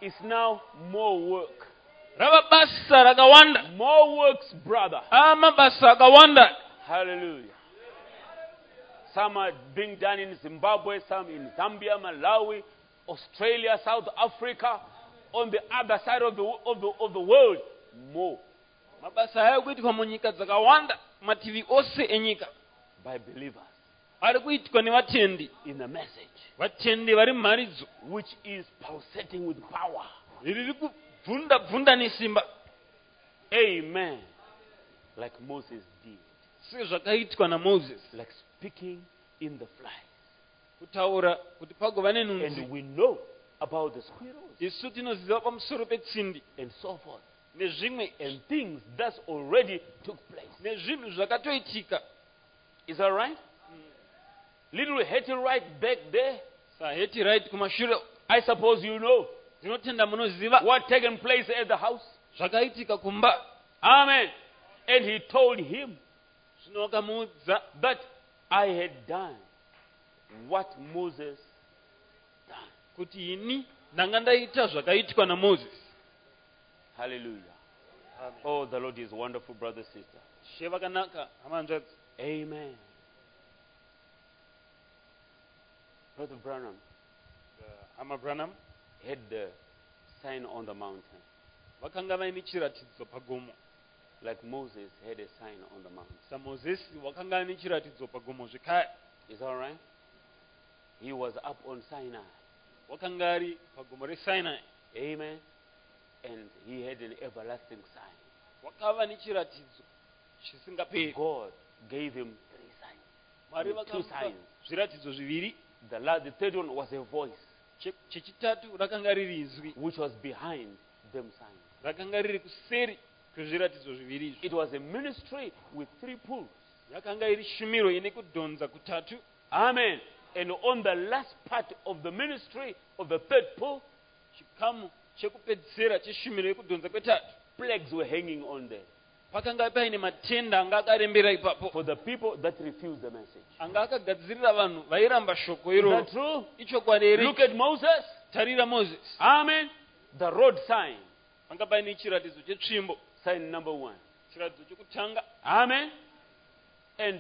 It's now more work. rava basa rakawanda, More works, brother. mabasa akawanda. Hallelujah. Some are being done in Zimbabwe, some in Zambia, Malawi, Australia, South Africa, on the other side of the world. More Mabasa aya kuitwa mu nyika dzakawanda, mativi ose enyika. by believers Ari kuitwa nevatendi. in the message, Vatendi vari mumharidzo. which is pulsating with power. Riri kubvunda nesimba. Amen. Like Moses did. Sezvakaitwa naMoses. Like speaking in the fly. Kutaura kuti pagova nenhunzi. And we know about the squirrels Isu tinoziva pamusoro petsindi. and so forth. Nezvimwe. And things that already took place. Nezvinhu zvakatoitika. Is that right? Little Hetty right back there. Saheti right kumashure. I suppose you know Tinotenda munoziva. what taken place at the house. Zvakaitika kumba. Amen. And he told him Zvino vakamuudza that I had done what Moses done. kuti ini ndanga ndaita zvakaitwa naMoses. Hallelujah. Oh, the Lord is wonderful, brother, sister. She vakanaka hamanzvadzi. Amen. Brother Branham Hama Branham had the sign on the mountain, vakanga vaine chiratidzo pagomo. like Moses had a sign on the mountain. SaMozisi vakanga vaine chiratidzo pagomo zvekare. Is that right? He was up on Sinai. Vakanga ari pagomo reSinai. Amen. And he had an everlasting sign. Vakava nechiratidzo chisingaperi. God gave him 3 signs. Mwari Two vakamupa signs. zviratidzo zviviri. The third one was a voice Chechitatu rakanga riri izwi which was behind them signs. rakanga riri kuseri kwezviratidzo zviviri izvi. It was a ministry with 3 pools. Yakanga iri shumiro ine kudhonza kutatu. Amen. And on the last part of the ministry of the third pool, Chikamu chekupedzisira cheshumiro yekudhonza kwetatu. plagues were hanging on there Pakanga paine matenda anga akarembera ipapo. for the people that refused the message. Anga akagadzirira vanhu vairamba shoko Is iro. that true? Ichokwadi here. Look at Moses. Tarira Moses. Amen. The road sign. Panga paine chiratidzo chetsvimbo. Sign number 1. Chiratidzo chekutanga. Amen. And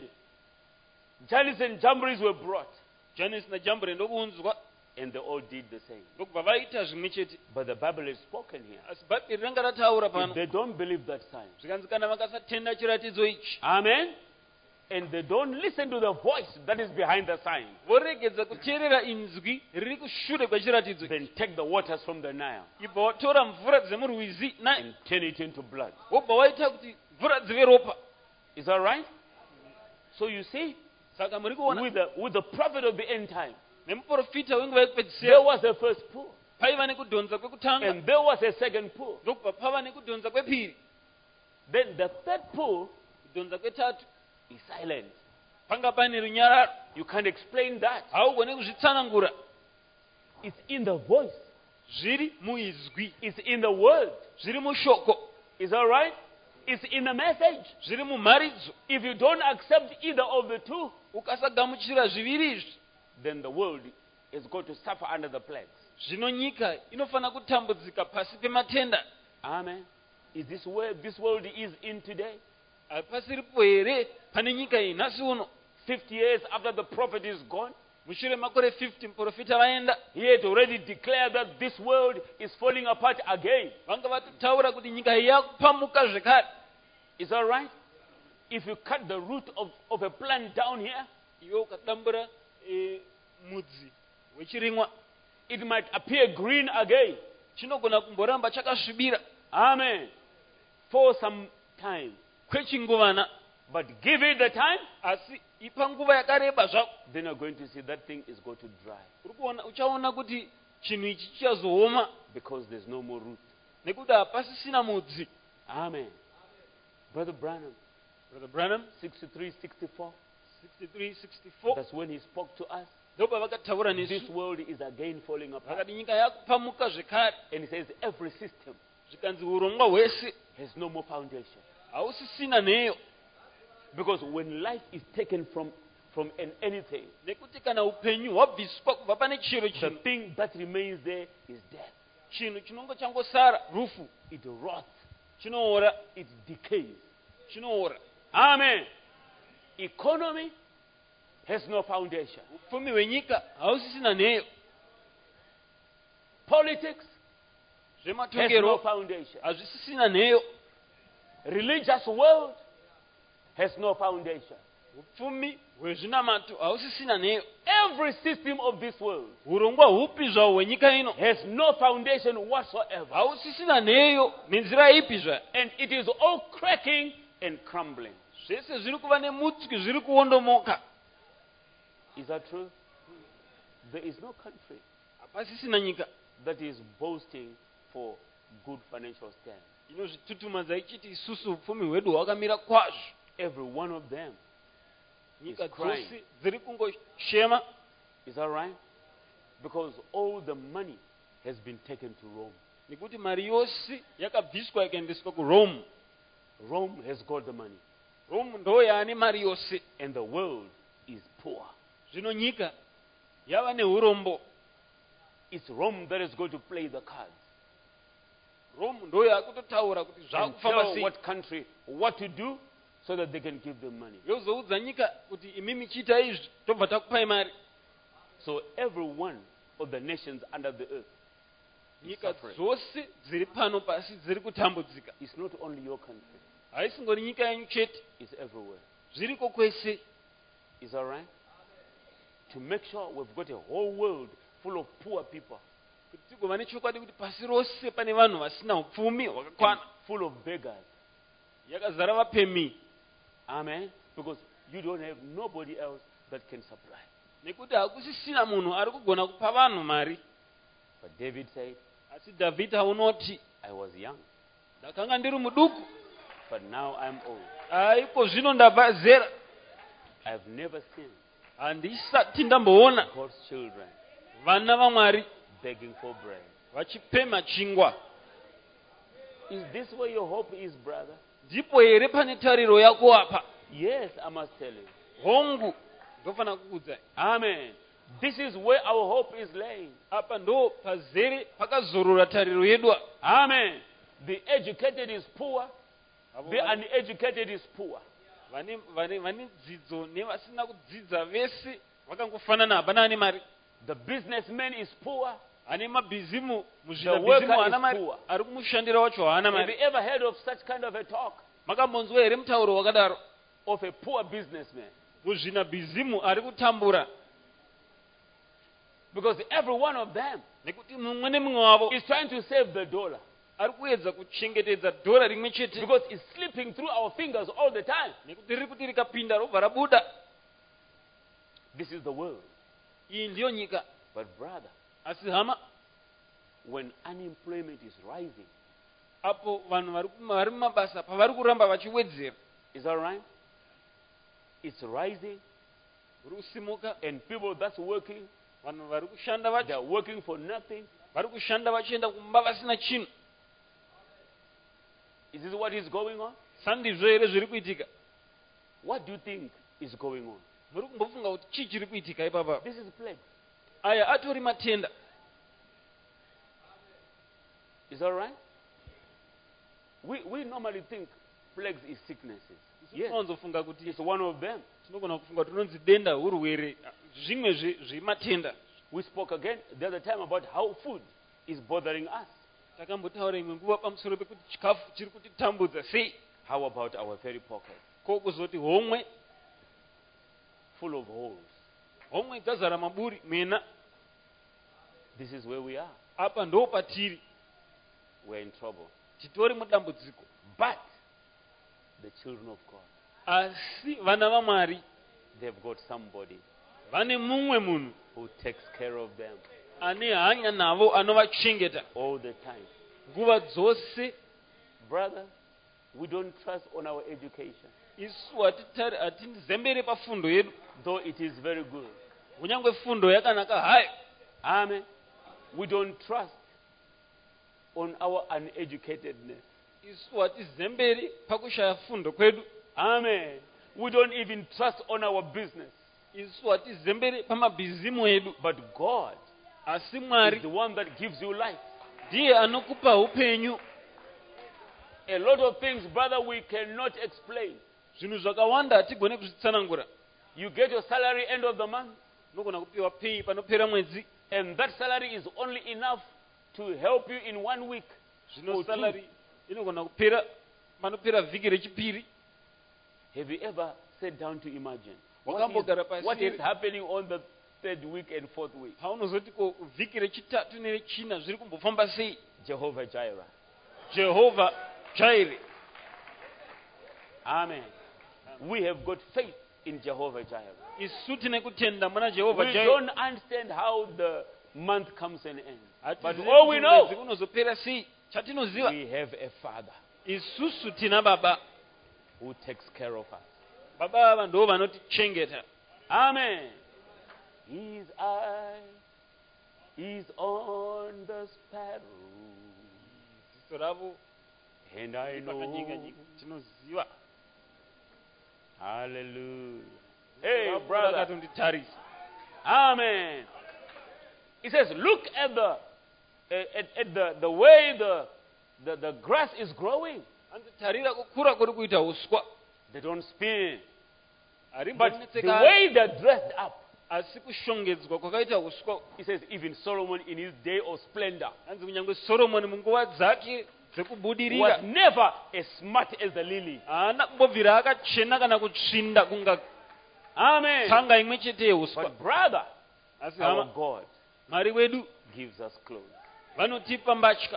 Jannes and Jambres were brought. Janesi naJambure ndokuunzwa. And they all did the same. Ndokubva vaita zvimwe chete. But the Bible has spoken here. Asi bhaibheri ranga rataura If pano. they don't believe that sign. Zvikanzi kana vakasatenda chiratidzo ichi. Amen. And they don't listen to the voice that is behind the sign. Voregedza kuteerera inzwi riri kushure kwechiratidzo. Then take the waters from the Nile Ibva watora mvura dzemurwizi and turn it into blood. wobva waita kuti mvura dzive ropa. Is that right? So you see, Saka muri kuona with the prophet of the end time, nemuprofita wenguva there yekupedzisira was a first pool. paiva nekudhonza kwekutanga And there was a second pool. ndokubva pava nekudhonza kwepiri. Then the third pool Kudhonza kwetatu is silent. panga pane runyararo. You can't explain that. Haugone kuzvitsanangura. It's in the voice. Zviri muizwi. It's in the word. Zviri mushoko. Is that right? It's in the message. Zviri mumharidzo. If you don't accept either of the two, Ukasagamuchira zviviri izvi, then the world is going to suffer under the plagues. zvino nyika inofana kutambudzika pasi pematenda. Amen. Is this where this world is in today? Hapasiripo here pane nyika iyi nhasi uno. 50 years after the prophet is gone, Mushure makore 50 muprofita vaenda. he had already declared that this world is falling apart again. Vanga vatotaura kuti nyika iyi yakupamuka zvekare. Is that right? If you cut the root of a plant down here, Iwe ukadambura mudzi wechirimwa, it might appear green again. chinogona kumboramba chakasvibira Amen. For some time. kwechinguvana, But give it the time, asi ipa nguva yakareba zvako, then you're going to see that thing is going to dry uchaona kuti chinhu ichi chichazooma because there's no more root. nekuti hapasisina mudzi. Amen. Brother Branham, Brother Branham 63, 64, 63, 64 that's when he spoke to us. ndopa vakataura This nesu world is again falling apart. vakati nyika yakupamuka zvekare. And he says every system Zvikanzi urongwa hwese has no more foundation. hausisina nheyo, Because when life is taken from anything, nekuti kana upenyu hwabviswa kubva pane chiro the chinhu, thing that remains there is death. chinhu chinongo changosara rufu it rots, chinoora, it decays. chinoora. Amen. Economy has no foundation. Upfumi hwenyika hausisina nheyo. Politics has no Zvematongero foundation. hazvisisina nheyo. Religious world has no foundation. Upfumi hwezvinamato hausisina nheyo. Every system of this world Urongwa hupi zvahwo hwenyika ino has no foundation whatsoever. hausisina nheyo nenzira ipi zvayo. And it is all cracking and crumbling. Zvese zviri kuva nemutswi, zviri kuondomoka. Is that true? There is no country Hapasisina nyika that is boasting for good financial stand. inozvitutumadza ichiti isusu upfumi hwedu hwakamira kwazvo. Every one of them. Nyika It's crying. dzose dziri kungoshema Is that right? Because all the money has been taken to Rome. nekuti mari yose yakabviswa ikaendeswa kuRome. Rome has got the money. Rome ndo yaane mari yose. And the world is poor. Zvino nyika yava neurombo. It's Rome that is going to play the cards. Rome ndo yakutotaura kuti And zvakufamba tell sei. what country what to do so that they can give them money. Yozoudza nyika kuti imimi chiita izvi tobva takupai mari. So every one of the nations under the earth is Nyika suffering. dzose dziri pano pasi dziri kutambudzika. It's not only your country. Haisingori nyika yenyu chete, It's everywhere. zviriko kwese. Is that right? To make sure we've got a whole world full of poor people, Kuti tigova nechokwadi kuti pasi rose pane vanhu vasina upfumi and hwakakwana. full of beggars. Yakazara vapemi. Amen. Because you don't have nobody else that can supply. Nekuti hakusisina munhu ari kugona kupa vanhu mari. But David said, Asi Dhavhidha unoti, I was young, ndakanga ndiri muduku, but now I'm old. aiko zvino ndabva zera. I've never seen Handisati ndamboona God's children vana vaMwari begging for bread. vachipema chingwa. Is this where your hope is, brother? Ndipo here pane tariro yako apa? Yes, I must tell you. Hongu ndofana kukuudzai. Amen. This is where our hope is laying. Apa ndo pazere pakazorora tariro yedu. Amen. The educated is poor. Avo The uneducated is poor. vane dzidzo nevasina kudzidza vese vakangofanana, hapana ane mari. The businessman is poor. Ane mabhizimu, The muzvina worker bhizimu is haana mari, poor. ari kumushandira wacho haana Have you mari. ever heard of such kind of a talk Makambonzwa here mutauro wakadaro? of a poor businessman? Muzvina bhizimu ari kutambura. Because every one of them Nekuti mumwe nemumwe wavo is trying to save the dollar. ari kuedza kuchengetedza dhora rimwe chete. Because it's slipping through our fingers all the time. Nekuti riri kuti rikapinda robva rabuda. This is the world. Iyi ndiyo nyika. But brother, Asi hama, when unemployment is rising, apo vanhu vari mumabasa pavari kuramba vachiwedzera, is that right? It's rising, uri kusimuka, and people that's working, vanhu vari kushanda they're vacho working for nothing. vari kushanda vachienda kumba vasina chinhu. Is this what is going on? Sandizvo here zviri kuitika? What do you think is going on? Muri kumbofunga kuti chii chiri kuitika ipapa? This is plague. Aya atori matenda. Is that right? We normally think plagues is sicknesses. Yes, Tinowanzofunga kuti it's one of them. tinogona kufunga kuti unonzi denda urwere, zvimwe zvematenda. We spoke again the other time about how food is bothering us. Takambotaura imwe nguva pamusoro pekuti chikafu chiri kutitambudza sei. How about our very pocket Ko kuzoti homwe full of holes? homwe dzazara maburi mena. This is where we are. Apa ndo patiri, We're in trouble. titori mudambudziko. But the children of God, Asi vana vaMwari they've got somebody vane mumwe munhu who takes care of them ane hanya navo, anovachengeta all the time. nguva dzose. Brother, we don't trust on our education, Isu hatizembere pafundo yedu, though it is very good. kunyangwe fundo yakanaka hayo. Amen. We don't trust on our uneducatedness. Isu hatizemberi pakushaya fundo kwedu. Amen. We don't even trust on our business. Isu hatizemberi pamabhizimu edu. But God Asi is Mwari the one that gives you life. ndiye anokupa upenyu. A lot of things, brother, we cannot explain. Zvinhu zvakawanda hatigone kuzvitsanangura. You get your salary end of the month, Unogona kupiwa pay panopera mwedzi. and that salary is only enough to help you in 1 week. Zvino Or two. salary inogona kupera panopera vhiki rechipiri. Have you ever sat down to imagine Wakambogara pasi what is here. happening on the 3rd week and 4th week? Paunozoti ko vhiki rechitatu nerechina zviri kumbofamba sei? Jehovah Jireh. Jehovah Jireh. Amen. We have got faith in Jehovah Jireh. Isu tine kutenda muna Jehovah We Jireh. don't understand how the month comes and ends. But Hatizivi all we kuti know, mwedzi unozopera sei. Chatinoziva we have a Father isusu tina baba. who takes care of us. Baba ava ndo vanotichengeta. Amen. His eye is on the sparrow, Ziso ravo and I know. pakanyika tinoziva. Hallelujah. Hey, Ravo brother. rakatonditarisa. Amen. He says, look at the way the grass is growing. Anditarira kukura kuri kuita uswa. They don't spin. But the Arimbonetseka way they're dressed up, asi kushongedzwa kwakaita uswa. he says, even Solomon in his day of splendor Anzi kunyangwe Solomon munguva dzake was dzekubudirira never as smart as the lily. haana kumbobvira akachena kana kutsvinda kunga Amen. tsanga imwe chete yeuswa. But brother, Asi our hama God Mwari wedu gives us clothes. vanotipa mbatya.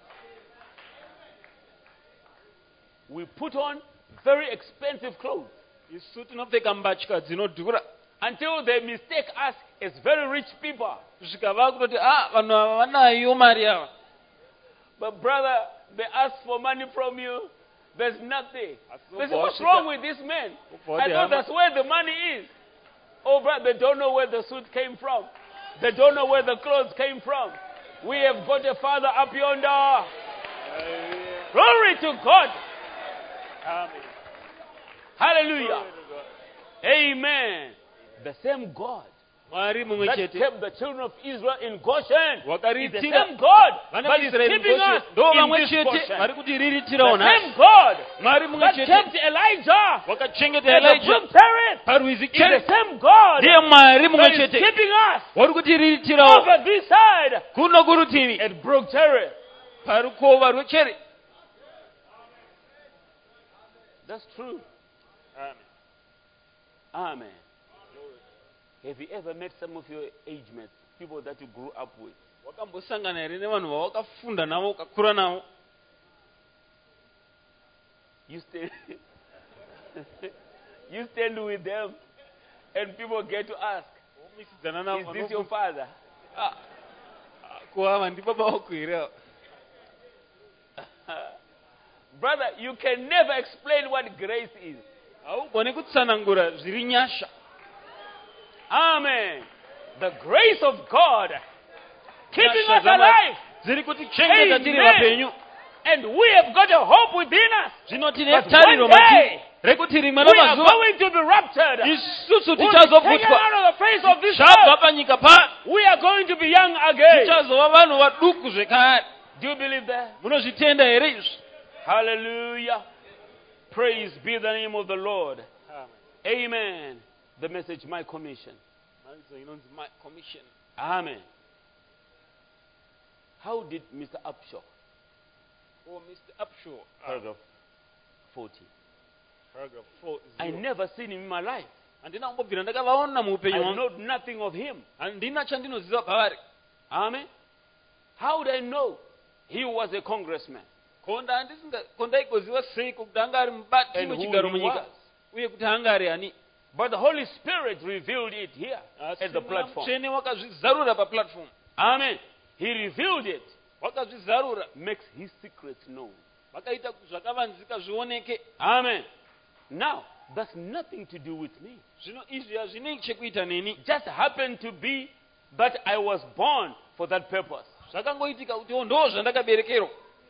We put on very expensive clothes Isu tinopfeka mbatya dzinodhura until they mistake us as very rich people. kusvika vakutoti vanhu ava vanayo mari ava. But brother, they ask for money from you. There's nothing. They say, Boss, what's wrong with this man? Boss, I thought yeah, that's where the money is. Oh, brother, they don't know where the suit came from. They don't know where the clothes came from. We have got a Father up yonder. Glory to God. Amen. Hallelujah. Amen. The same God Mwari mumwe that chete kept the children of Israel in Goshen is the wakaritira same God vana that is vaIsraeri keeping us ndo in vamwe this chete Goshen. vari kutiriritirawo The nhasi. same God Mwari mumwe that chete kept Elijah wakachengeta at the Elijah brook terrace parwizi is the Keriti. same God Ndiye Mwari mumwe that is chete keeping us wari kutiriritirawo over this side kuno kurutivi at brook terrace. parukova rweCheriti. That's true. Amen. Have you ever met some of your age mates, people that you grew up with? Wakambosangana here nevanhu vawakafunda navo ukakura navo. You stand, you stand with them, and people get to ask, Womisidzana is navo this your father? kuava ndi baba wako here ava. Brother, you can never explain what grace is. Haugoni kutsanangura zviri nyasha. Amen. The grace of God keeping Nyasha us dzaMwari alive. dziri kutichengeta tiri Amen. vapenyu. And we have got a hope within us. Zvino tine But tariro one day, matiri rekuti rimwe we are ramazuva going to be raptured. isusu We'll be taken tichazobvutwa out of the face of this chabva earth. panyika pa We are going to be young again. tichazova vanhu vaduku zvekare. Do you believe that? Munozvitenda here izvi? Hallelujah. Praise be the name of the Lord. Amen. The message, my commission. Inonzi my commission. Amen. How did Mr. Upshaw, Oh, Mr. Upshaw. paragraph 40, Paragraph 4. I never seen him in my life. Handina kumbobvira ndakavaona muupenyu I hwangu. know nothing of him. Handina chandinoziva pavari. Amen. How would I know he was a congressman Kondaigoziva seiko kuti anga ari mubati and who wechigaro he munyika was? uye kuti anga ari ani. But the Holy Spirit revealed it here at the platform. Mutsvene wakazvizarura paplatform. Amen. He revealed it. Wakazvizarura. Makes his secrets known. Vakaita zvakavanzika zvioneke. Amen. Now, that's nothing to do with me. Zvino izvi hazvinei chekuita neni. Just happened to be that I was born for that purpose. Zvakangoitika kuti ndo zvandakaberekerwa.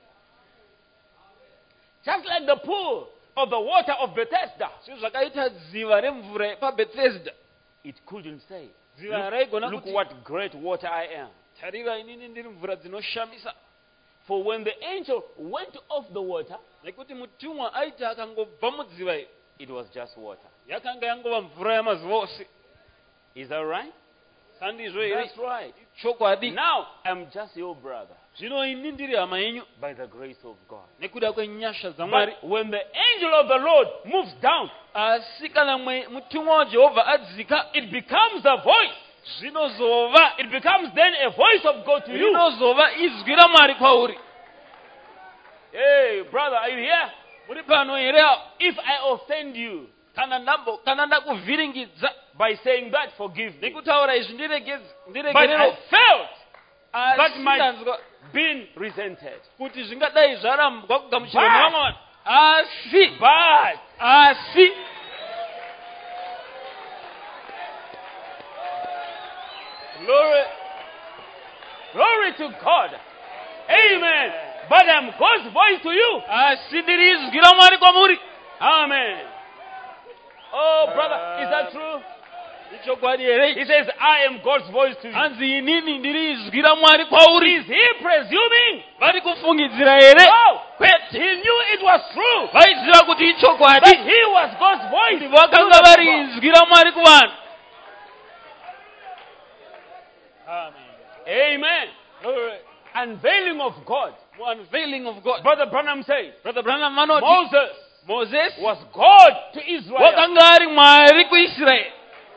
Just like the pool of the water of Bethesda. Zvakaita dziva remvura paBethesda. It couldn't say, Dziva raigona look kuti what great water I am. tarira inini ndiri mvura dzinoshamisa. For when the angel went off the water, nekuti mutumwa aiti akangobva mudziva iri, it was just water. yakanga yangova mvura yamazuva ose. Is that right? Sandizvo ere? That's right. Chokwadi. Now, I'm just your brother Zvino ini ndiri hama yenyu by the grace of God. nekuda kwenyasha dzaMwari. But when the angel of the Lord moves down, Asi kana mutumwa waJehovha adzika, it becomes a voice. zvinozova It becomes then a voice of God to you. rinozova izwi raMwari kwauri. Hey, brother, are you here? Muri pano here? If I offend you Kana ndakuvhiringidza by saying that, forgive me. nekutaura izvi But I ndiregerero. felt that Asi might ndanzwa been resented. kuti zvingadai zvarambwa kugamuchirwa But- nevamwe vanhu. Asi But glory to God. Amen. But I'm God's voice to you. asi ndiri izwi raMwari kwamuri. Amen. Oh, brother, is that true? Ichokwadi here? He says, I am God's voice to you. Hanzi inini ndiri izwi raMwari kwauri. Is he presuming? Vari kufungidzira here? No. Kwete. He knew it was true. Vaiziva kuti That ichokwadi. he was God's voice. Kuti vakanga vari izwi raMwari kuvanhu. Amen. Unveiling of God. Unveiling of God. Brother Branham says, Brother Branham vanoti Moses Moses was God to Israel. wakanga ari Mwari kuIsraeri.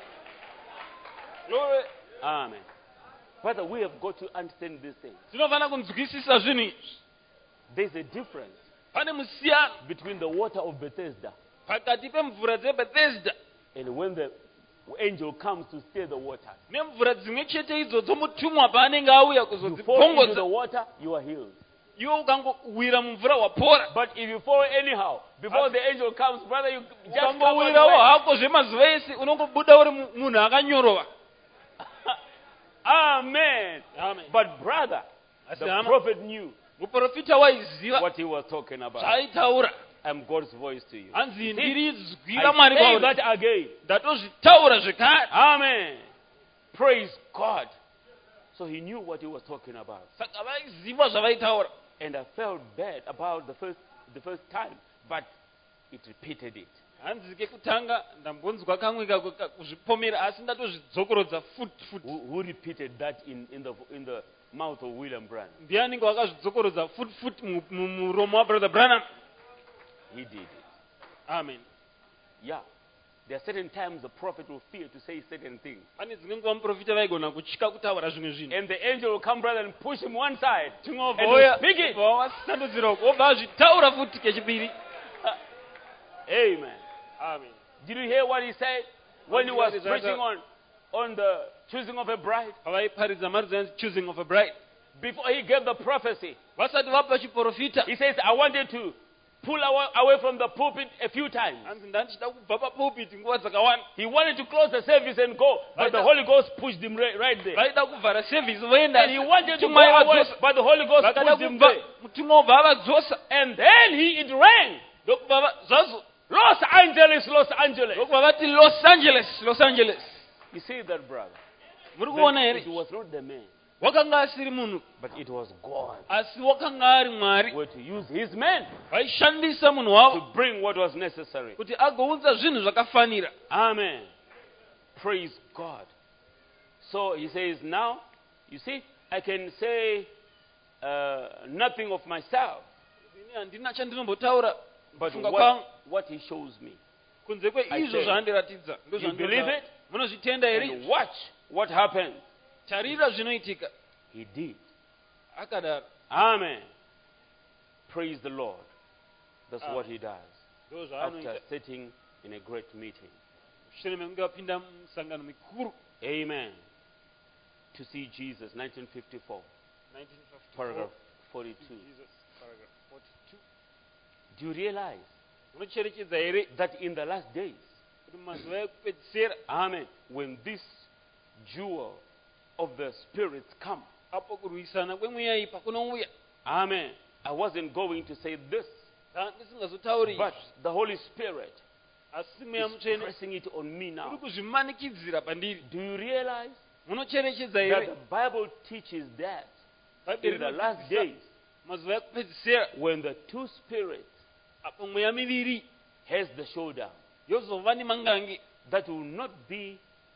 Amen. Brother, we have got to understand this thing. Tinofanira kunzwisisa zvinhu izvi. There's a difference Pane musiyano between the water of Bethesda pakati pemvura dzeBethesda and when the angel comes to stir the water. nemvura dzimwe chete idzo dzomutumwa paanenge auya You fall into the kuzodzipongodza. water, you are healed. Iwe ukangowira mumvura wapora. But if you fall anyhow, before the angel comes, brother, you just come out Ukangowirawo away. hako zvemazuva ese unongobuda uri munhu akanyorova. Amen. Amen. But brother, Asi the hama, prophet knew muprofita waiziva what he was talking about. zvaitaura. I'm God's voice to you. Hanzi ndiri izwi I raMwari say kwauri. that again. Ndatozvitaura zvekare. Amen. Praise God. So he knew what he was talking about. Saka vaiziva zvavaitaura. And I felt bad about the first time, but it repeated it. Hanzi kekutanga ndambonzwa kamwe kuzvipomera asi ndatozvidzokorodza futi. Who repeated that in the mouth of William Branham? Ndianenge wakazvidzokorodza futi mumuromo waBrother Branham. He did it. Amen. Yeah. There are certain times the prophet will fear to say certain things. Pane dzimwe nguva muprofita vaigona kutya kutaura zvimwe zvinhu. And the angel will come, brother, and push him one side. Tumwe And will speak it. wasandudzira uko obva azvitaura futi kechipiri. Amen. Amen. Did you hear what he said when he was preaching on the choosing of a bride? Pavaiparidza mari dzinonzi choosing of a bride. Before he gave the prophecy, Vasati vapa chiprofita. he says, I wanted to pull away from the pulpit a few times. Hanzi ndandichida kubva papulpit nguva dzakawanda. He wanted to close the service and go, but the Holy Ghost pushed him right there. Vaida kuvhara service voenda. And he wanted to go Mutumwa away, avadzosa. but the Holy Ghost Vakada pushed him kubva. there. Mutumwa obva avadzosa. And then it rang. Ndokubva zvazo. Los Angeles, Los Angeles. Ndokubva vati Los Angeles, Los Angeles. You see that, brother? Muri That kuona here? it was not the man, Wakanga asiri munhu, but it was God. asi wakanga ari Mwari. Were to use his men Vaishandisa munhu to wavo bring what was necessary. kuti agoudza zvinhu zvakafanira. Amen. Praise God. So he says, now, you see, I can say nothing of myself, Ini handina chandinombotaura but kufunga kwangu. what he shows me. Kunze kweizvo zvaandiratidza. You believe it? Munozvitenda here? And watch what happened. Tarira zvinoitika. He did. Akadaro. Amen. Praise the Lord. That's Amen. what he does Ndo after zvaanoita. sitting in a great meeting. Mushure mekunge vapinda musangano mikuru. Amen. To see Jesus, 1954, 1954. paragraph 42. Jesus, paragraph 42. Do you realize Munocherechedza here that in the last days, kuti mumazuva ekupedzisira amen, when this jewel of the spirits come, apo kurwisana kwemweya iyi pakunouya, amen, I wasn't going to say this, ndisingazotauri but izvi, the Holy Spirit asi mweya is mutsvene pressing it on me uri now. kuzvimanikidzira pandiri. Do you realize Munocherechedza that here the Bible teaches that Bhaibheri in the last rinodzidzisa days mazuva ekupedzisira when the two spirits apo mweya miviri has the showdown, yozova nemangange, that will not be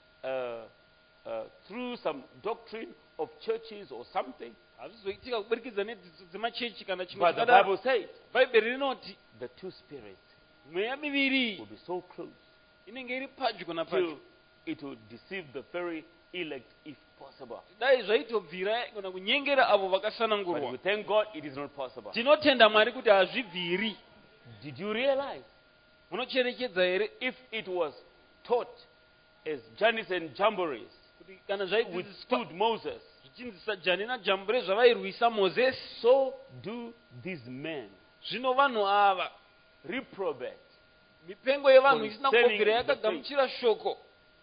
through some doctrine of churches or something, hazvizoitika kuburikidza nedzidzo dzemachechi kana chimwe but the chakadaro. Bible says Bhaibheri rinoti the two spirits mweya miviri will be so close inenge iri padyo till napadyo, it will deceive the very elect if possible. dai zvaitobvira kana kunyengera avo But vakasanangurwa. we thank God it is not possible. Tinotenda Mwari kuti hazvibviri. Did you realize Munocherechedza here if it was taught as Jannes and Jambres kuti kana zvaidzidziswa withstood Moses, zvichinzisa Jani naJambure zvavairwisa Mozesi, so do these men zvino vanhu ava reprobate. mipengo yevanhu isina Concerning kugombera the yakagamuchira shoko.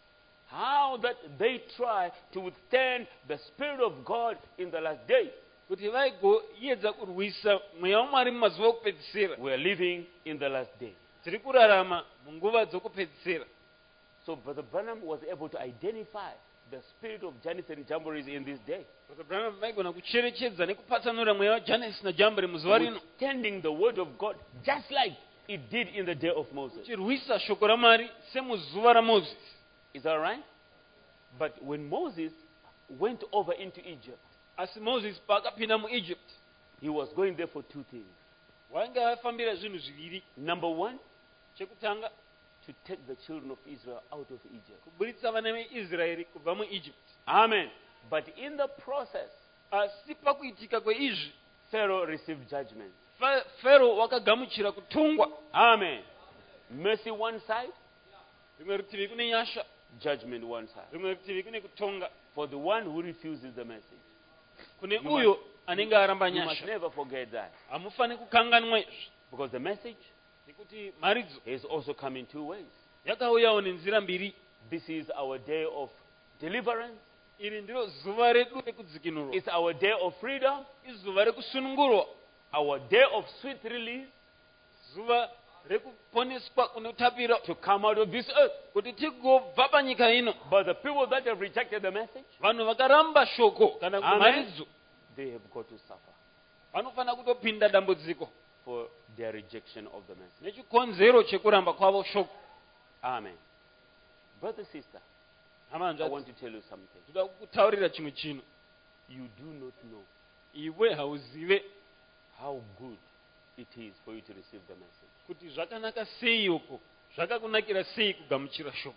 How that they try to withstand the Spirit of God in the last days. Kuti vaigoedza kurwisa mweya waMwari mumazuva okupedzisira. We are living in the last day. Tiri kurarama munguva dzokupedzisira. So Brother Branham was able to identify the spirit of Jannes and Jambres in this day, Brother Branham vaigona kucherechedza nekupatsanura mweya waJanesi naJambure muzuva rino, withstanding the word of God just like it did in the day of Moses. uchirwisa shoko raMwari semuzuva raMozisi. Is that right? But when Moses went over into Egypt, Asi Mozisi paakapinda muEgypt, he was going there for two things. wainge afambira zvinhu zviviri. Number one, Chekutanga, to take the children of Israel out of Egypt. kuburitsa vana veIsraeri kubva muEgypt. Amen. But in the process, Asi pakuitika kweizvi, Pharaoh received judgment. Fero wakagamuchira kutongwa. Amen. Mercy one side, Rimwe rutivi kune nyasha, judgment one side. rimwe rutivi kune kutonga. For the one who refuses the message. Kune You uyo anenge aramba You must nyasha. never forget that. Hamufani kukanganwa izvi. Because the message Nekuti mharidzo has also come in two ways. yakauyawo nenzira mbiri. This is our day of deliverance. Iri ndiro zuva redu rekudzikinurwa. It's our day of freedom. Izuva rekusunungurwa. Our day of sweet release Zuva rekuponeswa kunotapira to come out of this earth. kuti tigobva panyika ino. But the people that have rejected the message, Vanhu vakaramba shoko kana kuti Amen. mharidzo they have got to suffer vanofana kutopinda dambudziko for their rejection of the message. nechikonzero chekuramba kwavo shoko. Amen. Brother, sister, Hamanzi I ati, want to tell you something. toda kutaurira chimwe chino. You do not know Iwe hauzive how good it is for you to receive the message. kuti zvakanaka sei uko, zvakakunakira sei kugamuchira shoko.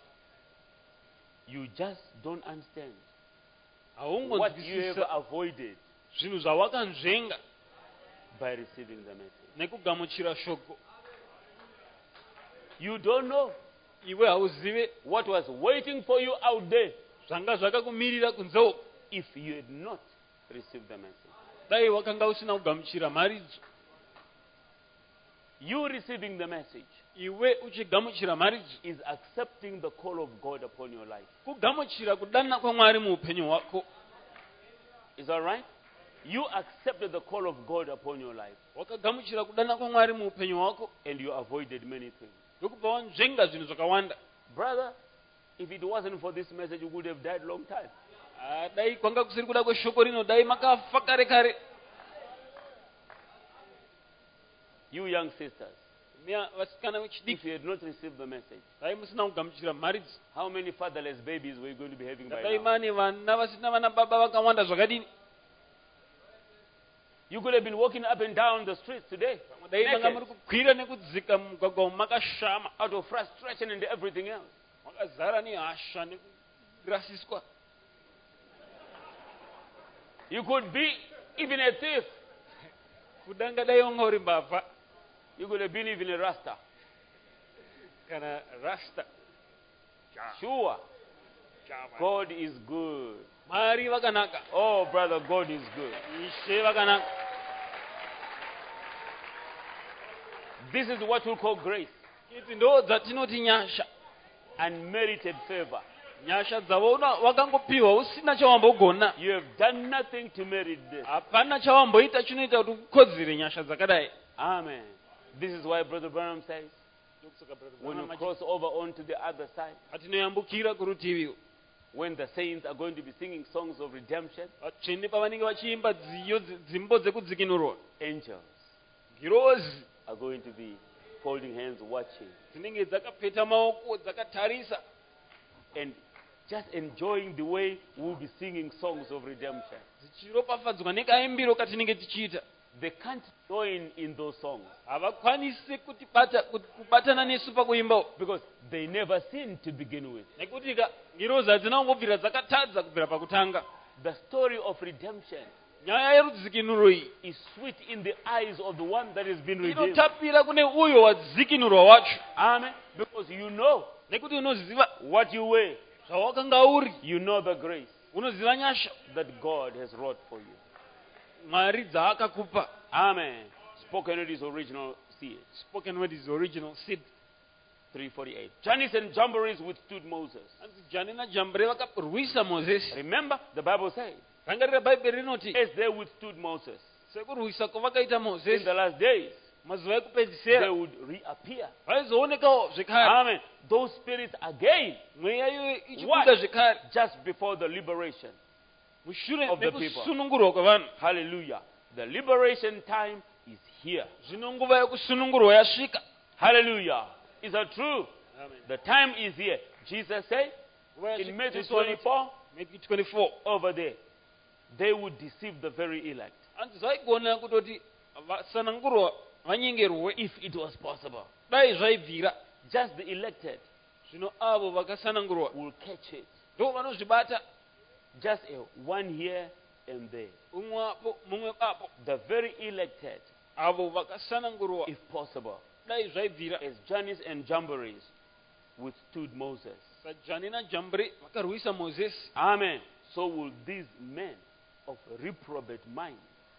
You just don't understand what you have Haungonzwisisa avoided zvinhu zvawakanzvenga by receiving the message. nekugamuchira shoko. You don't know Iwe hauzive what was waiting for you out there zvanga zvakakumirira kunze uko if you had not received the message. dai wakanga usina kugamuchira mharidzo. You receiving the message Iwe uchigamuchira mharidzo, is accepting the call of God upon your life. kugamuchira kudana kwaMwari muupenyu hwako. Is that right? You accepted the call of God upon your life Wakagamuchira kudana kwaMwari muupenyu hwako and you avoided many things. ndokubva wanzvenga zvinhu zvakawanda. Brother, if it wasn't for this message, you would have died long time. Dai kwanga kusiri kuda kweshoko rino, dai makafa kare kare. You young sisters, Vasikana if vechidiki, you had not received the message, dai musina kugamuchira mharidzo, how many fatherless babies were you going to be having by dai now? mane vana vasina vana baba vakawanda zvakadini. You could have been walking up and down the streets today Dai manga naked, muri kukwira nekudzika mugwagwa umu makashama, out of frustration and everything else. makazara nehasha nekurasiswa. You could be even a thief. Kudanga dai wanga uri mbavha You could have been even a rasta. kana rasta. Sure, God is good. Mwari vakanaka, Oh, brother, God is good. Ishe vakanaka. This is what we call grace. Idzi ndo dzatinoti nyasha. Unmerited favor. Nyasha dzavo wakangopiwa usina chawambogona. You have done nothing to merit this. Hapana chawamboita chinoita kuti ukodzere nyasha dzakadai. Amen. This is why Brother Branham says, when you cross over onto the other side, Patinoyambukira kurutivi, when the saints are going to be singing songs of redemption, vatsvene pavanenge vachiimba dzimbo dzekudzikinurwa, angels ngirozi are going to be holding hands, watching, dzinenge dzakapeta maoko dzakatarisa and just enjoying the way we'll be singing songs of redemption. dzichiropafadzwa nekaimbiro katinenge tichiita. They can't join in those songs havakwanisi kubatana nesu pakuimbawo, because they never sinned to begin with. nekuti ngirozi hadzina kungobvira dzakatadza kubvira pakutanga. The story of redemption nyaya yerudzikinuro iyi is sweet in the eyes of the one that has been redeemed. inotapira kune uyo wadzikinurwa wacho, Amen. Because you know nekuti unoziva what you were. zvawakanga uri, You know the grace unoziva nyasha that God has wrought for you. mwari dzaakakupa. Amen. Spoken word is original seed. Spoken word is original seed. 348. Jannes and Jambres withstood Moses. Anzi Jani naJambure vakarwisa Mozisi. Remember, the Bible says, Rangarira Bhaibheri rinoti as they withstood Moses, sekurwisa kwavakaita in Mozisi the last days, mazuva they ekupedzisira would reappear. vaizoonekawo zvekare, Amen. Those spirits again, mweya iyoyo What? ichibuda zvekare just before the liberation. mushure Of the people. mekusunungurwa kwavanhu. Hallelujah. The liberation time is here. Zvino nguva yekusunungurwa yasvika. Hallelujah. Is that true? Amen. The time is here. Jesus said Nguva in yasvika. Matthew Jesu anoti, 24, Matthew 24. over there, they would deceive the very elect. Anzi zvaigona kutoti vasanangurwa vanyengerwe If it was possible. dai zvaibvira. Just the elected Zvino avo vakasanangurwa will catch it. ndo vanozvibata, Just one here and there. umwe apo mumwe apo. The very elected, Avo vakasanangurwa if possible, dai zvaibvira. as Jannes and Jambres withstood Moses. Jani naJambure vakarwisa Mozisi, Amen. So will these men of reprobate mind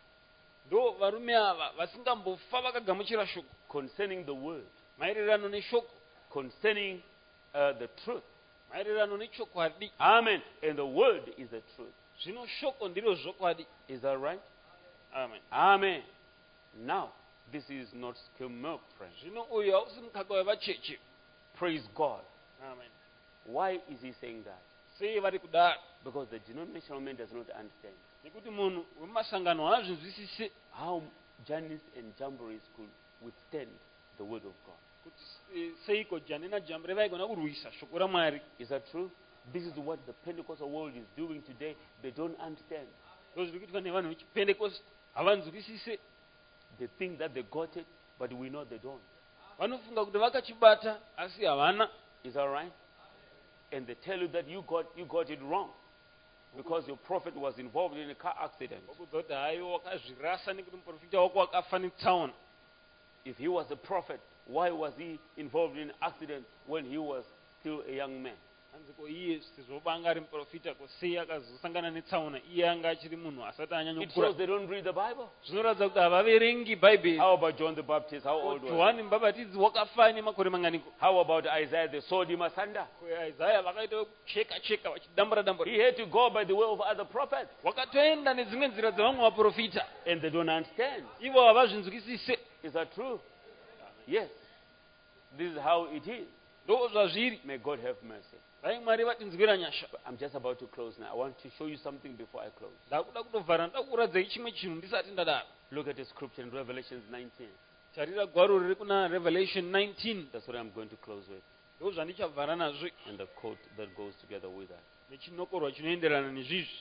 ndo varume ava vasingambofa vakagamuchira shoko concerning the word, maererano neshoko, concerning the truth. maererano nechokwadi. Amen. And the word is the truth. Zvino shoko ndiro zvokwadi. Is that right? Amen. Amen. Now, this is not skim milk, friends. Zvino uyu hausi mukaka wevacheche. Praise God. Amen. Why is he saying that? Sei vari kudaro? Because the denominational man does not understand Nekuti munhu wemumasangano haazvinzwisisi how Jannes and Jambres could withstand the word of God. kuti seiko Jani naJambure vaigona kurwisa shoko raMwari. Is that true? This is what the Pentecostal world is doing today. They don't understand. Ndo zviri kuitwa nevanhu vechipentekosti, havanzwisisi. They think that they got it, but we know they don't. Vanofunga kuti vakachibata asi havana. Is that right? And they tell you that you got it wrong because your prophet was involved in a car accident. Vakudza kuti haiwa wakazvirasa nekuti muprofita wako wakafa netsaona. If he was a prophet, why was he involved in an accident when he was still a young man? Hanzi ko iye sezvobanga ari muprofita ko sei akazosangana netsaona iye anga achiri munhu asati anyanya It kukura. shows they don't read the Bible. Zvinoratidza kuti havaverengi Bhaibheri. How about John the Baptist? How old was he? Johani mubhabhatidzi wakafa nemakore manganiko. How about Isaiah? They sawed him asunder. Isaya vakaita cheka cheka vachidambura dambura. He had to go by the way of other prophets. Wakatoenda nedzimwe nzira dzavamwe vaprofita. And they don't understand. Ivo havazvinzwisise. Is that true? Yes. This is how it is. Ndo zvazviri. May God have mercy. Dai Mwari vatinzwira nyasha. But I'm just about to close now. I want to show you something before I close. Ndakuda kutovhara ndakuradzai chimwe chinhu ndisati ndadaro. Look at the scripture in Revelation 19. Tarira gwaro riri kuna Revelation 19. That's what I'm going to close with. Ndo zvandichavhara nazvo And the quote that goes together with that. nechinokorwa chinoenderana nezvizvi.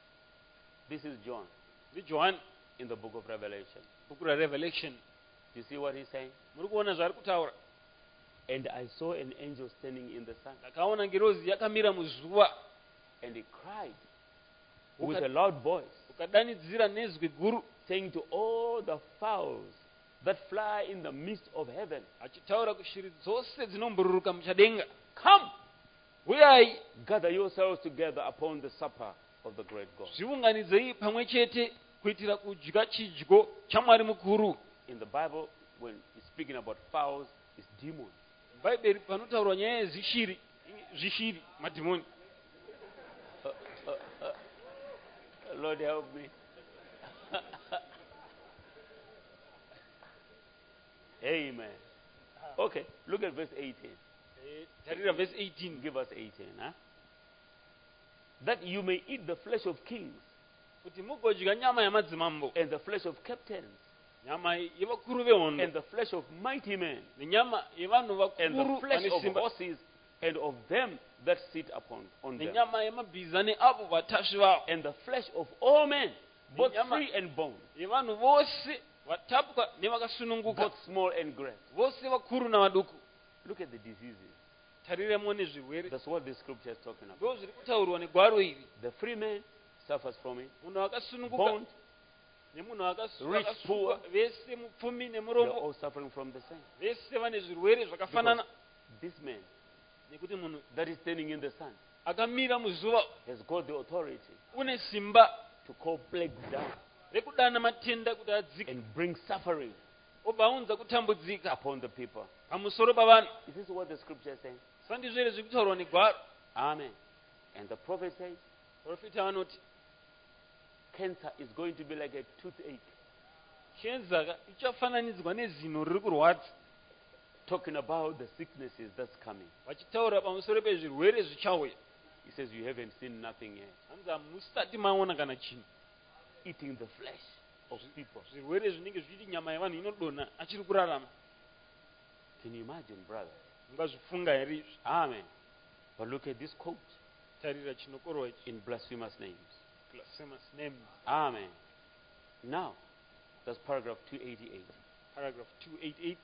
This is John NdiJohani in the book of Revelation. bhuku raRevelation. Do you see what he's saying? Muri kuona zvaari kutaura. And I saw an angel standing in the sun. Ndakaona ngirozi yakamira muzuva. And he cried with a loud voice, Ukadanidzira nezwi guru. saying to all the fowls that fly in the midst of heaven, Achitaura kushiri dzose dzinombururuka muchadenga. come, Uyai gather yourselves together upon the supper of the great God. zviunganidzei pamwe chete kuitira kudya chidyo chaMwari mukuru. In the Bible, when it's speaking about fowls, it's demons. Bhaibheri panotaurwa nyaya yezvishiri, zvishiri, madhimoni. Lord help me. Amen. Okay, look at verse 18. Tarira verse 18. Give us 18. Huh? that you may eat the flesh of kings kuti mugodya nyama yamadzimambo and the flesh of captains nyama yevakuru vehondo and the flesh of mighty men nenyama yevanhu and the vakuru flesh vane of simba horses and of them that sit on them nenyama yemabhiza neavo vatasvi vavo and the flesh of all men, both Nenyama- free and bond, yevanhu vose vatapwa nevakasununguka both small and great. vose vakuru navaduku. Look at the diseases. tariremo nezvirwere That's what this scripture is talking about. ndo zviri kutaurwa negwaro iri. The free man suffers from it. munhu akasununguka Bond, nemunhu Rich, poor. akasukwa vese mupfumi they're nemurombo all suffering from the same. vese vane zvirwere zvakafanana This man nekuti munhu that is standing in the sun akamira muzuva has got the authority une simba to call plagues down rekudana matenda kuti adzike and bring suffering obva aunza kutambudzika upon the people. pamusoro pavanhu. Is this what the scripture is saying? sandizvo here zviri kutaurwa negwaro. Amen. And the prophet says profita vanoti cancer is going to be like a toothache. kenza ichafananidzwa nezino riri kurwadza, Talking about the sicknesses that's coming. vachitaura pamusoro pezvirwere zvichauya. He says you haven't seen nothing yet. hanzi hamusati maona kana chinhu. Eating the flesh of people. zvirwere zvinenge zvichiti nyama yevanhu inodonha achiri kurarama. Can you imagine, brother? mungazvifunga here izvi? Amen. But look at this quote tarira chinokorwa ichi. in blasphemous names. Blasphemous names. Amen. Now, that's paragraph 288. Paragraph 288.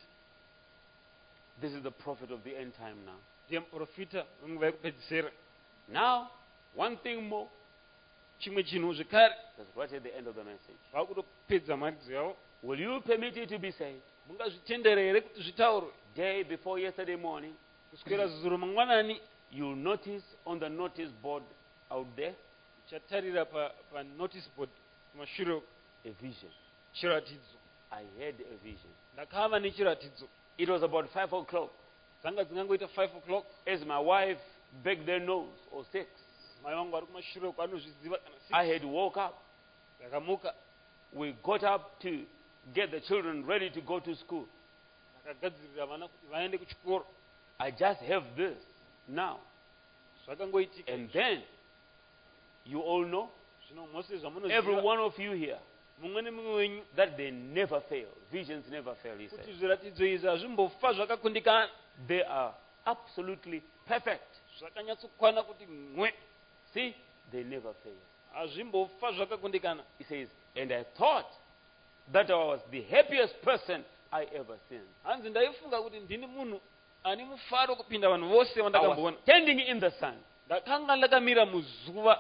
This is the prophet of the end time now. ndiye muprofita wenguva yekupedzisira. Now, one thing more. chimwe chinhu zvekare That's right at the end of the message. vakutopedza maridzo yavo. Will you permit it to be said? mungazvitendera here kuti zvitaurwe? Day before yesterday morning, kuswera zuro mangwanani you'll notice on the notice board out there chatarira panotice board kumashure a vision. chiratidzo. I had a vision. ndakava nechiratidzo. It was about 5 o'clock dzanga dzingangoita 5 o'clock. as my wife begged their nose, or 6. mai vangu vari kumashure uko anozviziva kana I had woke up. ndakamuka We got up to get the children ready to go to school. ndakagadzirira vana kuti vaende kuchikoro. I just have this now. zvakangoitika. And then, you all know, zvino mose every zvamunoziva one of you here, mumwe nemumwe wenyu that they never fail. Visions never fail, he kuti said. zviratidzo izvi hazvimbofa zvakakundikana. They are absolutely perfect. zvakanyatsokwana kuti mwe. See, they never fail. hazvimbofa zvakakundikana. He says, and I thought that I was the happiest person I ever seen. hanzi ndaifunga kuti ndini munhu ani mufaro kupinda vanhu vose I vandakamboona. was standing in the sun, ndakanga ndakamira muzuva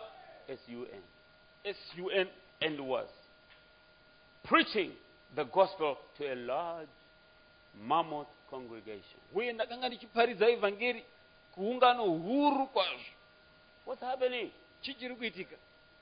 sun, and was preaching the gospel to a large mammoth congregation. uye ndakanga ndichiparidza evhangeri kuungano huru kwazvo. What's happening? chichiri kuitika?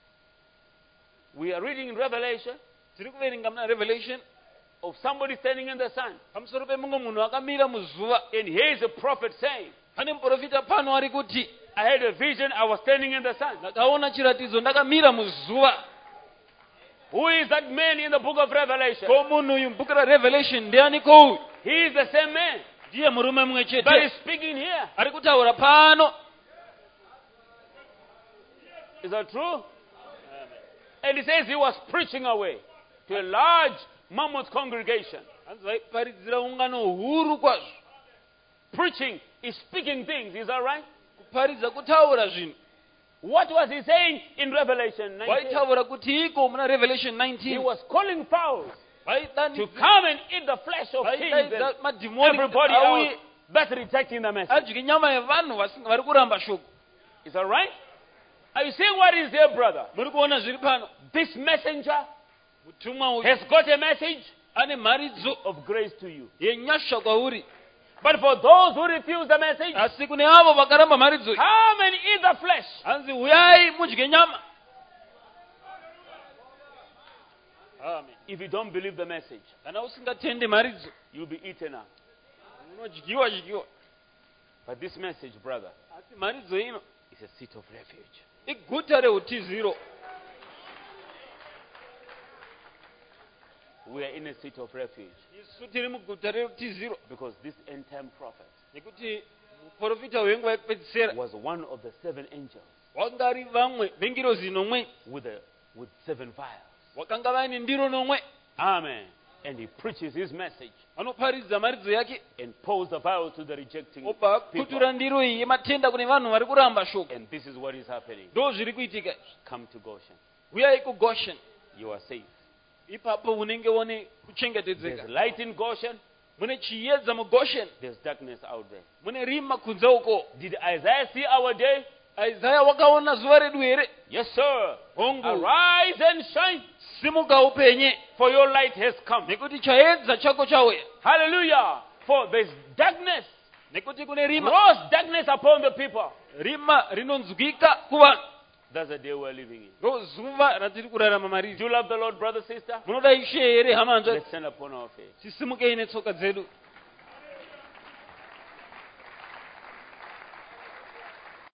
We are reading in Revelation tiri kuverenga muna revelation of somebody standing in the sun. pamusoro pemumwe munhu akamira muzuva. And here is a prophet saying, pane muprofita pano ari kuti I had a vision, I was standing in the sun. ndakaona chiratidzo ndakamira muzuva. Who is that man in the book of Revelation? ko munhu uyu mubhuku rarevelation ndianiko uyu? He is the same man ndiye murume mumwe that is chete speaking here. ari kutaura pano. Is that true? And he says he was preaching away to a large mammoth congregation. hanzi vaiparidzira ungano huru kwazvo. Preaching is speaking things, is that right? kuparidza kutaura zvinhu. What was he saying in Revelation 19? vaitaura kuti iko muna revelation He 19 was calling fowls to vaidaidza come and eat the flesh of kings and madhimoni kuti everybody auye else that's rejecting the message. adye nyama yevanhu vari kuramba shoko. Is that right? Are you seeing what is here, brother? muri kuona zviri pano? This messenger mutumwa uyu has got a message ane mharidzo of grace to you. yenyasha kwauri. But for those who refuse the message, asi kune avo vakaramba mharidzo iyi, come and eat the flesh. hanzi uyai mudye nyama. amen. If you don't believe the message, kana usingatende mharidzo you'll be eaten up. unodyiwa. But this message, brother, asi mharidzo ino is a seat of refuge. iguta reutiziro. We are in a seat of refuge isu tiri muguta reutiziro because this end time prophet nekuti uprofita hwenguva yekupedzisira was one of the 7 angels wakangari vamwe vengirozi nomwe with 7 vials. wakanga vaine ndiro nomwe. Amen. And he preaches his message anoparidza maridzo yake and pours the vial to the rejecting obva people. kutura ndiro iyi yematenda kune vanhu vari kuramba shoko. And this is what is happening. ndo zviri kuitika. Come to Goshen. uyai kugoshen. You are safe. ipapo unenge one There's kuchengetedzeka. light in Goshen. mune chiedza mugoshen. There's darkness out there. mune rima kunze uko. Did Isaiah see our day? Isaya wakaona zuva redu here. Yes, sir. hongu Arise and shine, simuka upenye for your light has come. nekuti chaedza chako chauya. Hallelujah. For there's darkness, nekuti kune rima. gross darkness upon the people. rima rinonzwika kuvanhu. That's the day we're living in. ndo zuva ratiri kurarama Do mariri. you love the Lord, brother, sister? munoda ishe here hama hanzvadzi. Let's stand upon our feet. tisimukei netsoka dzedu.